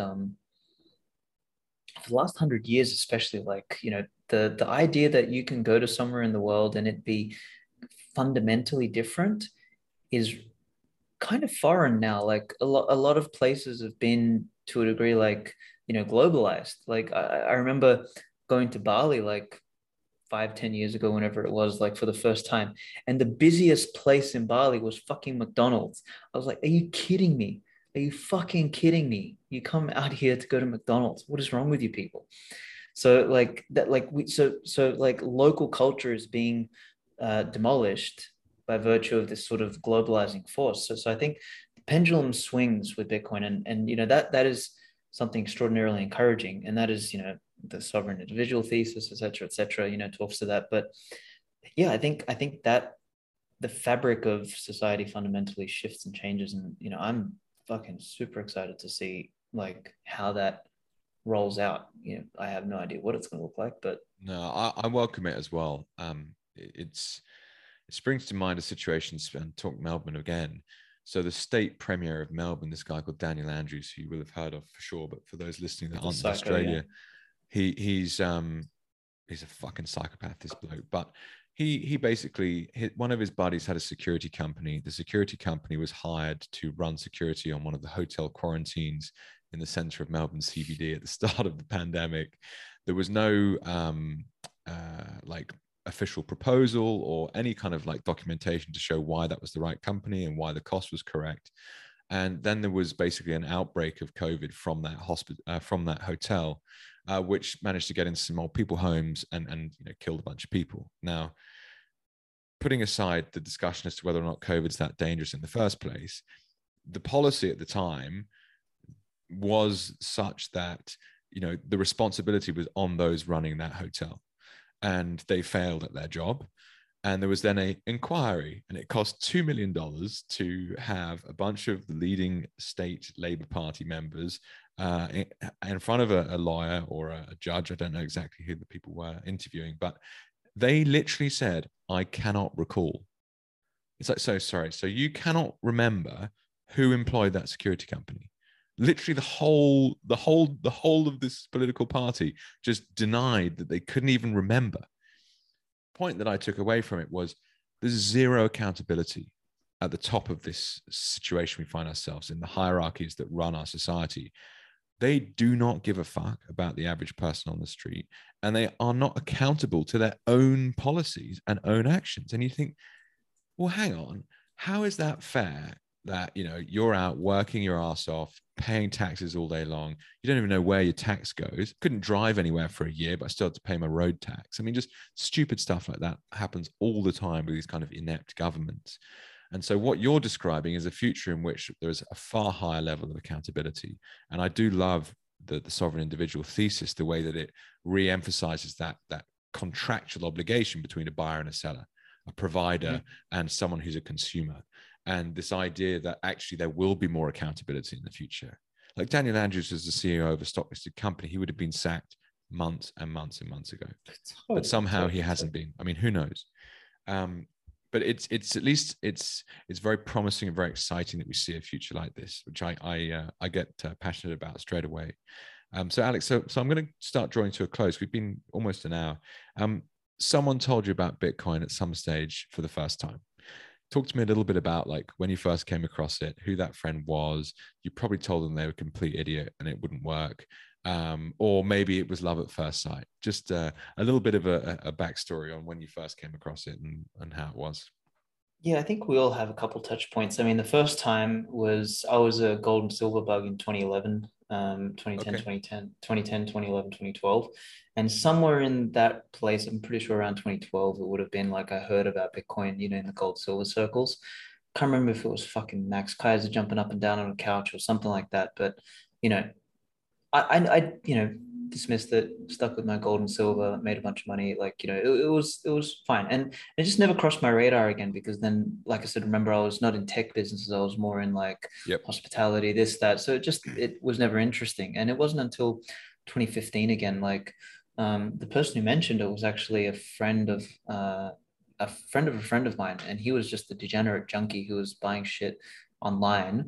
100 years, especially. Like, the idea that you can go to somewhere in the world and it be fundamentally different is kind of foreign now. Like a lot of places have been, to a degree, like, globalized. Like I remember going to Bali like 5-10 years ago, whenever it was, like for the first time, and the busiest place in Bali was fucking McDonald's. I was like, are you kidding me? Are you fucking kidding me? You come out here to go to McDonald's? What is wrong with you people? So like that, like like local culture is being demolished by virtue of this sort of globalizing force. So I think the pendulum swings with Bitcoin, and that is something extraordinarily encouraging, and that is, the sovereign individual thesis, et cetera, talks to that. But yeah, I think that the fabric of society fundamentally shifts and changes, and I'm fucking super excited to see like how that rolls out. I have no idea what it's going to look like, but no, I welcome it as well. It springs to mind a situation, and talk Melbourne again. So the state premier of Melbourne, this guy called Daniel Andrews, who you will have heard of for sure, but for those listening that aren't in Australia, yeah. He's a fucking psychopath, this bloke. But he basically, one of his buddies had a security company. The security company was hired to run security on one of the hotel quarantines in the center of Melbourne CBD at the start of the pandemic. There was no like official proposal or any kind of like documentation to show why that was the right company and why the cost was correct. And then there was basically an outbreak of COVID from that from that hotel, which managed to get into some old people homes and killed a bunch of people. Now, putting aside the discussion as to whether or not COVID's that dangerous in the first place, the policy at the time was such that the responsibility was on those running that hotel, and they failed at their job. And there was then an inquiry, and it cost $2 million to have a bunch of the leading state Labour Party members in front of a lawyer or a judge. I don't know exactly who the people were interviewing, but they literally said, I cannot recall. It's like, so sorry. So you cannot remember who employed that security company. Literally the whole of this political party just denied that they couldn't even remember. Point that I took away from it was there's zero accountability at the top of this situation we find ourselves in, the hierarchies that run our society. They do not give a fuck about the average person on the street, and they are not accountable to their own policies and own actions. And you think, well, hang on, how is that fair that, you know, you're out working your ass off, paying taxes all day long, you don't even know where your tax goes, couldn't drive anywhere for a year, but I still had to pay my road tax. I mean, just stupid stuff like that happens all the time with these kind of inept governments. And so what you're describing is a future in which there's a far higher level of accountability. And I do love the sovereign individual thesis, the way that it re-emphasizes that contractual obligation between a buyer and a seller, a provider and someone who's a consumer. And this idea that actually there will be more accountability in the future. Like Daniel Andrews was the CEO of a stock listed company. He would have been sacked months and months and months ago, but somehow he hasn't been. I mean, who knows? But it's at least it's very promising and very exciting that we see a future like this, which I get passionate about straight away. So Alex, so I'm going to start drawing to a close. We've been almost an hour. Someone told you about Bitcoin at some stage for the first time. Talk to me a little bit about like when you first came across it, who that friend was. You probably told them they were a complete idiot and it wouldn't work. Or maybe it was love at first sight. Just a little bit of a backstory on when you first came across it and how it was. Yeah, I think we all have a couple touch points. I mean, the first time was I was a gold and silver bug in 2011, 2010, Okay. 2010, 2010, 2011, 2012. And somewhere in that place, I'm pretty sure around 2012, it would have been like I heard about Bitcoin, you know, in the gold silver circles. Can't remember if it was fucking Max Kaiser jumping up and down on a couch or something like that. But, you know, you know, dismissed it, stuck with my gold and silver, made a bunch of money. Like, you know, it was fine. And it just never crossed my radar again because then, like I said, remember I was not in tech businesses. I was more in like Yep. hospitality, this, that. So it was never interesting. And it wasn't until 2015 again, like the person who mentioned it was actually a friend of a friend of a friend of mine. And he was just a degenerate junkie who was buying shit online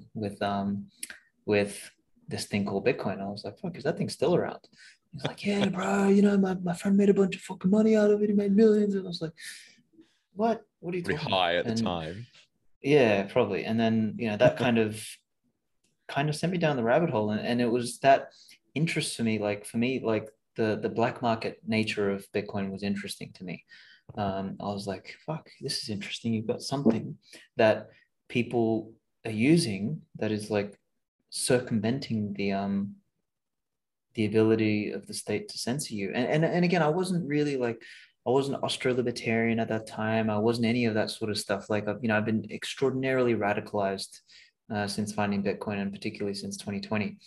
with this thing called Bitcoin. I was like, fuck, is that thing still around? He's like, yeah, bro, you know, my friend made a bunch of fucking money out of it. He made millions. And I was like, what? What are you Pretty talking high about? at the And time. yeah, probably. And then, you know, that kind of sent me down the rabbit hole. And it was that interest for me, like the black market nature of Bitcoin was interesting to me. I was like, fuck, this is interesting. You've got something that people are using that is like circumventing the ability of the state to censor you. And again, I wasn't really like I wasn't Austro-libertarian at that time. I wasn't any of that sort of stuff. Like you know, I've been extraordinarily radicalized since finding Bitcoin, and particularly since 2020.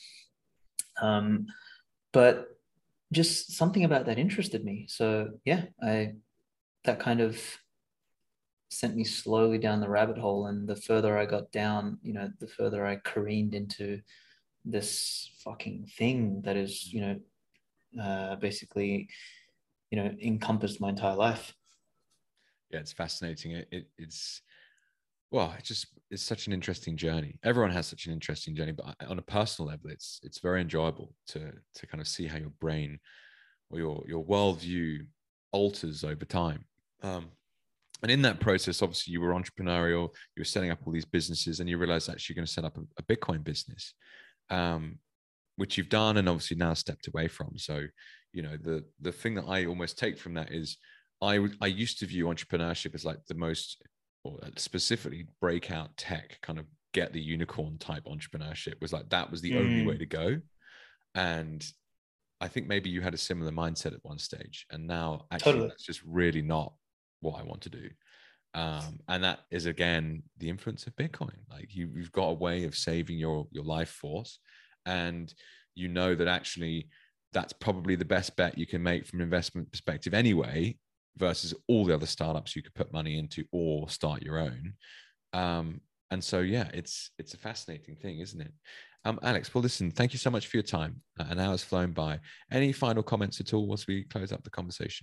But just something about that interested me. So yeah, I that kind of sent me slowly down the rabbit hole. And the further I got down, you know, the further I careened into this fucking thing that is, you know, basically, you know, encompassed my entire life. Yeah, it's fascinating. It's well, it's such an interesting journey. Everyone has such an interesting journey, but on a personal level, it's very enjoyable to kind of see how your brain or your worldview alters over time. And in that process, obviously, you were entrepreneurial. You were setting up all these businesses, and you realized actually you're going to set up a Bitcoin business, which you've done, and obviously now stepped away from. So, you know, the thing that I almost take from that is I used to view entrepreneurship as like the most, or specifically breakout tech kind of get the unicorn type entrepreneurship was like that was the only way to go. And I think maybe you had a similar mindset at one stage, and now actually Totally. that's just really not what I want to do. And that is again the influence of Bitcoin. Like you've got a way of saving your life force, and you know that actually that's probably the best bet you can make from an investment perspective anyway, versus all the other startups you could put money into or start your own. And so yeah, it's a fascinating thing, isn't it? Alex, well, listen, thank you so much for your time. An hour's flown by. Any final comments at all as we close up the conversation?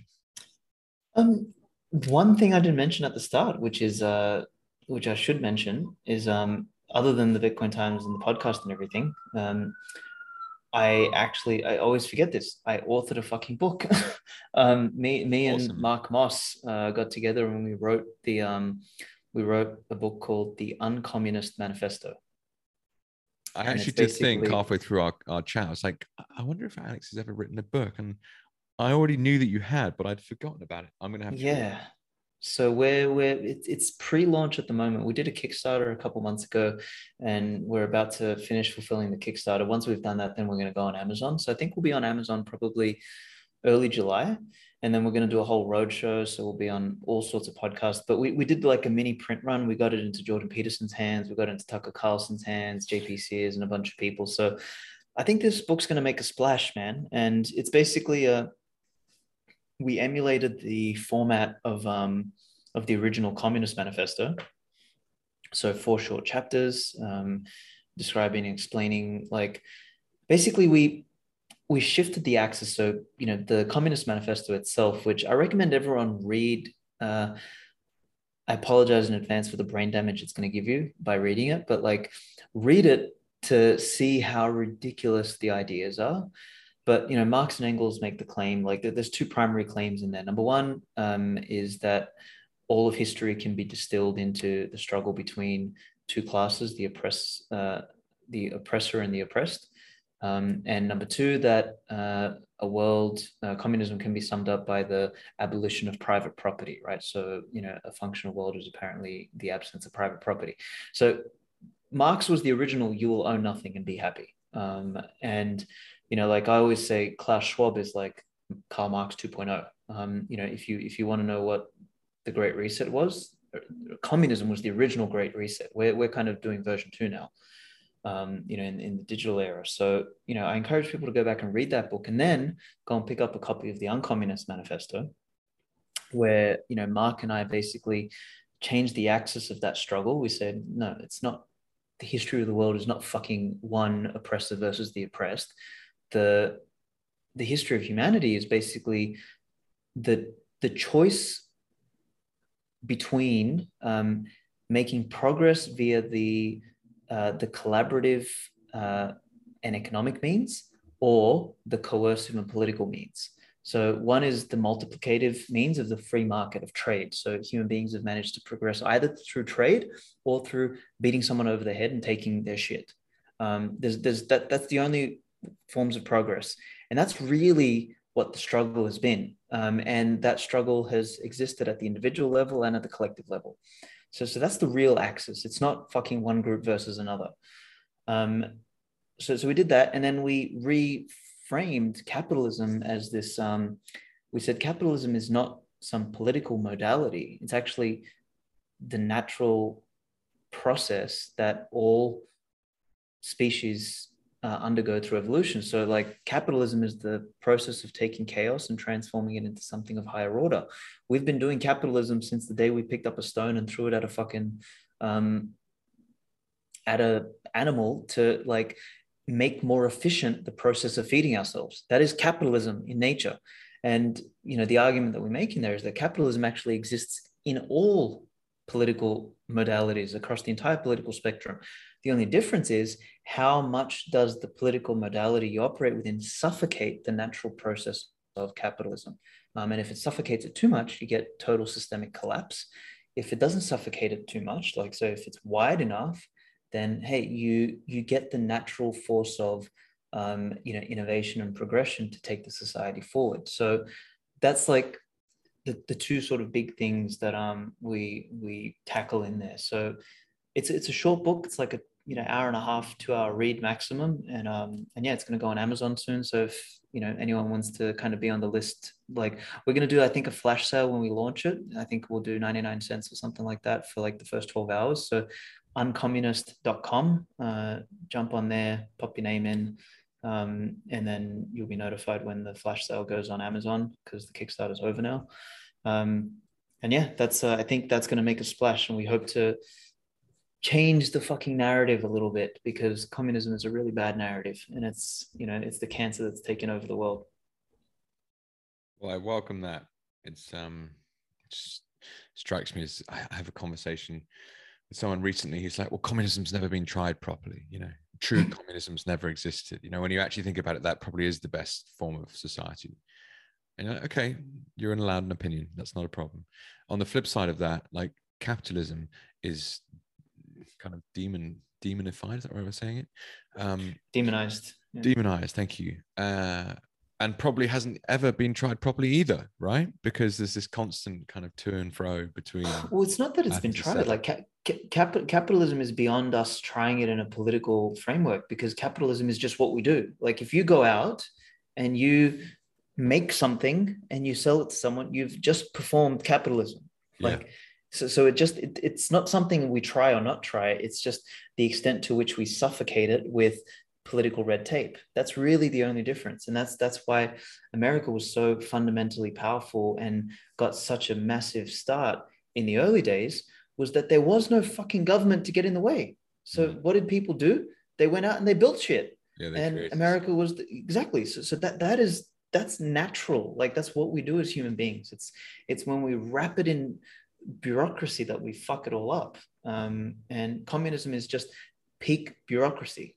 One thing I didn't mention at the start, which I should mention, is other than the Bitcoin Times and the podcast and everything, I always forget this. I authored a fucking book. Me and Awesome. Mark Moss got together and we wrote a book called The Uncommunist Manifesto. I And it's actually did think basically, halfway through our chat, I was like, I wonder if Alex has ever written a book. And I already knew that you had, but I'd forgotten about it. I'm going to have to read it. yeah. So it's pre-launch at the moment. We did a Kickstarter a couple months ago, and we're about to finish fulfilling the Kickstarter. Once we've done that, then we're going to go on Amazon. So I think we'll be on Amazon probably early July. And then we're going to do a whole roadshow. So we'll be on all sorts of podcasts. But we did like a mini print run. We got it into Jordan Peterson's hands. We got it into Tucker Carlson's hands, JP Sears, and a bunch of people. So I think this book's going to make a splash, man. And it's basically we emulated the format of the original Communist Manifesto. So 4 short chapters describing and explaining, like, basically we shifted the axis. So, the Communist Manifesto itself, which I recommend everyone read. I apologize in advance for the brain damage it's going to give you by reading it, but like, read it to see how ridiculous the ideas are. But Marx and Engels make the claim, like, there's two primary claims in there. Number one is that all of history can be distilled into the struggle between two classes, the oppressor and the oppressed. And number two, that communism can be summed up by the abolition of private property, right? So, a functional world is apparently the absence of private property. So Marx was the original, you will own nothing and be happy. And, like I always say, Klaus Schwab is like Karl Marx 2.0. If you want to know what the Great Reset was, communism was the original Great Reset. We're kind of doing version 2 now. In the digital era. So, I encourage people to go back and read that book and then go and pick up a copy of the Uncommunist Manifesto, where, Mark and I basically changed the axis of that struggle. We said, no, it's not, the history of the world is not fucking one oppressor versus the oppressed. The history of humanity is basically the choice between making progress via the collaborative and economic means, or the coercive and political means. So one is the multiplicative means of the free market of trade. So human beings have managed to progress either through trade or through beating someone over the head and taking their shit. That's the only forms of progress. And that's really what the struggle has been. And that struggle has existed at the individual level and at the collective level. So that's the real axis. It's not fucking one group versus another. So we did that, and then we reframed capitalism as this. We said capitalism is not some political modality. It's actually the natural process that all species undergo through evolution. So, like, capitalism is the process of taking chaos and transforming it into something of higher order. We've been doing capitalism since the day we picked up a stone and threw it at a fucking at a animal to, like, make more efficient the process of feeding ourselves. That is capitalism in nature. And the argument that we make in there is that capitalism actually exists in all political modalities across the entire political spectrum. The only difference is how much does the political modality you operate within suffocate the natural process of capitalism. And if it suffocates it too much, you get total systemic collapse. If it doesn't suffocate it too much, like, so if it's wide enough, then hey, you get the natural force of innovation and progression to take the society forward. So that's like the two sort of big things that we tackle in there. So it's a short book. It's like a hour and a half, 2 hour read maximum, and yeah, it's going to go on Amazon soon. So if anyone wants to kind of be on the list, like, we're going to do, I think, a flash sale when we launch it. I think we'll do 99 cents or something like that for like the first 12 hours. So uncommunist.com, jump on there, pop your name in, and then you'll be notified when the flash sale goes on Amazon, because the Kickstarter is over now. And yeah, that's I think that's going to make a splash, and we hope to change the fucking narrative a little bit, because communism is a really bad narrative, and it's it's the cancer that's taken over the world. Well, I welcome that. It just strikes me as I have a conversation someone recently who's like, well, communism's never been tried properly. True communism's never existed. When you actually think about it, that probably is the best form of society. And you're like, okay, you're allowed an opinion. That's not a problem. On the flip side of that, like capitalism is kind of demonified. Is that right way of saying it? Demonized. Yeah. Demonized. Thank you. And probably hasn't ever been tried properly either, right? Because there's this constant kind of to and fro between. Well, it's not that it's been tried. Like capitalism is beyond us trying it in a political framework, because capitalism is just what we do. Like if you go out and you make something and you sell it to someone, you've just performed capitalism. Like, so it's not something we try or not try. It's just the extent to which we suffocate it with political red tape. That's really the only difference. And that's why America was so fundamentally powerful and got such a massive start in the early days, was that there was no fucking government to get in the way. So what did people do? They went out and they built shit. And America was exactly. So that's natural. Like that's what we do as human beings. It's when we wrap it in bureaucracy that we fuck it all up. And communism is just peak bureaucracy.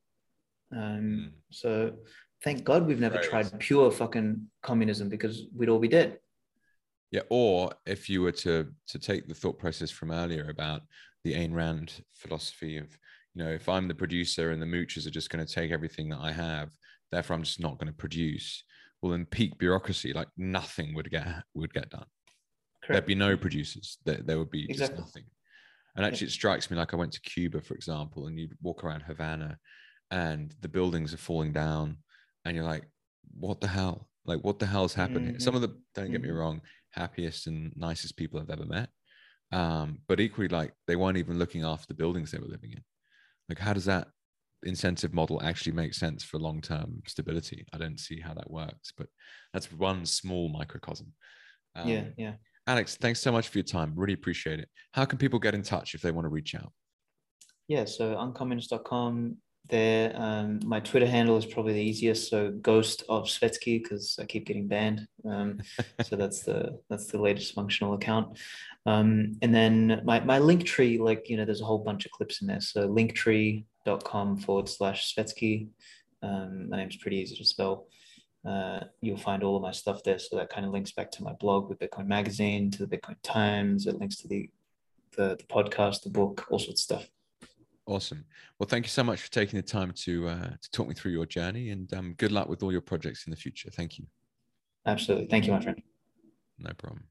So thank God we've never tried pure fucking communism, because we'd all be dead. Yeah. Or if you were to take the thought process from earlier about the Ayn Rand philosophy of, if I'm the producer and the moochers are just going to take everything that I have, therefore I'm just not going to produce. Well, in peak bureaucracy, like nothing would get done. Correct. There'd be no producers. There would be just nothing. And actually, it strikes me like I went to Cuba, for example, and you walk around Havana, and the buildings are falling down, and you're like, what the hell? Like, what the hell is happening? Some of the, don't get me wrong, happiest and nicest people I've ever met. But equally, like, they weren't even looking after the buildings they were living in. Like, how does that incentive model actually make sense for long-term stability? I don't see how that works, but that's one small microcosm. Yeah. Alex, thanks so much for your time. Really appreciate it. How can people get in touch if they want to reach out? Yeah, so uncommunist.com. There, my Twitter handle is probably the easiest. So Ghost of Svetsky, because I keep getting banned. So that's the latest functional account. And then my Linktree, like, there's a whole bunch of clips in there. So linktree.com/Svetsky. My name's pretty easy to spell. You'll find all of my stuff there. So that kind of links back to my blog with Bitcoin Magazine, to the Bitcoin Times. It links to the podcast, the book, all sorts of stuff. Awesome. Well, thank you so much for taking the time to talk me through your journey, and good luck with all your projects in the future. Thank you. Absolutely. Thank you, my friend. No problem.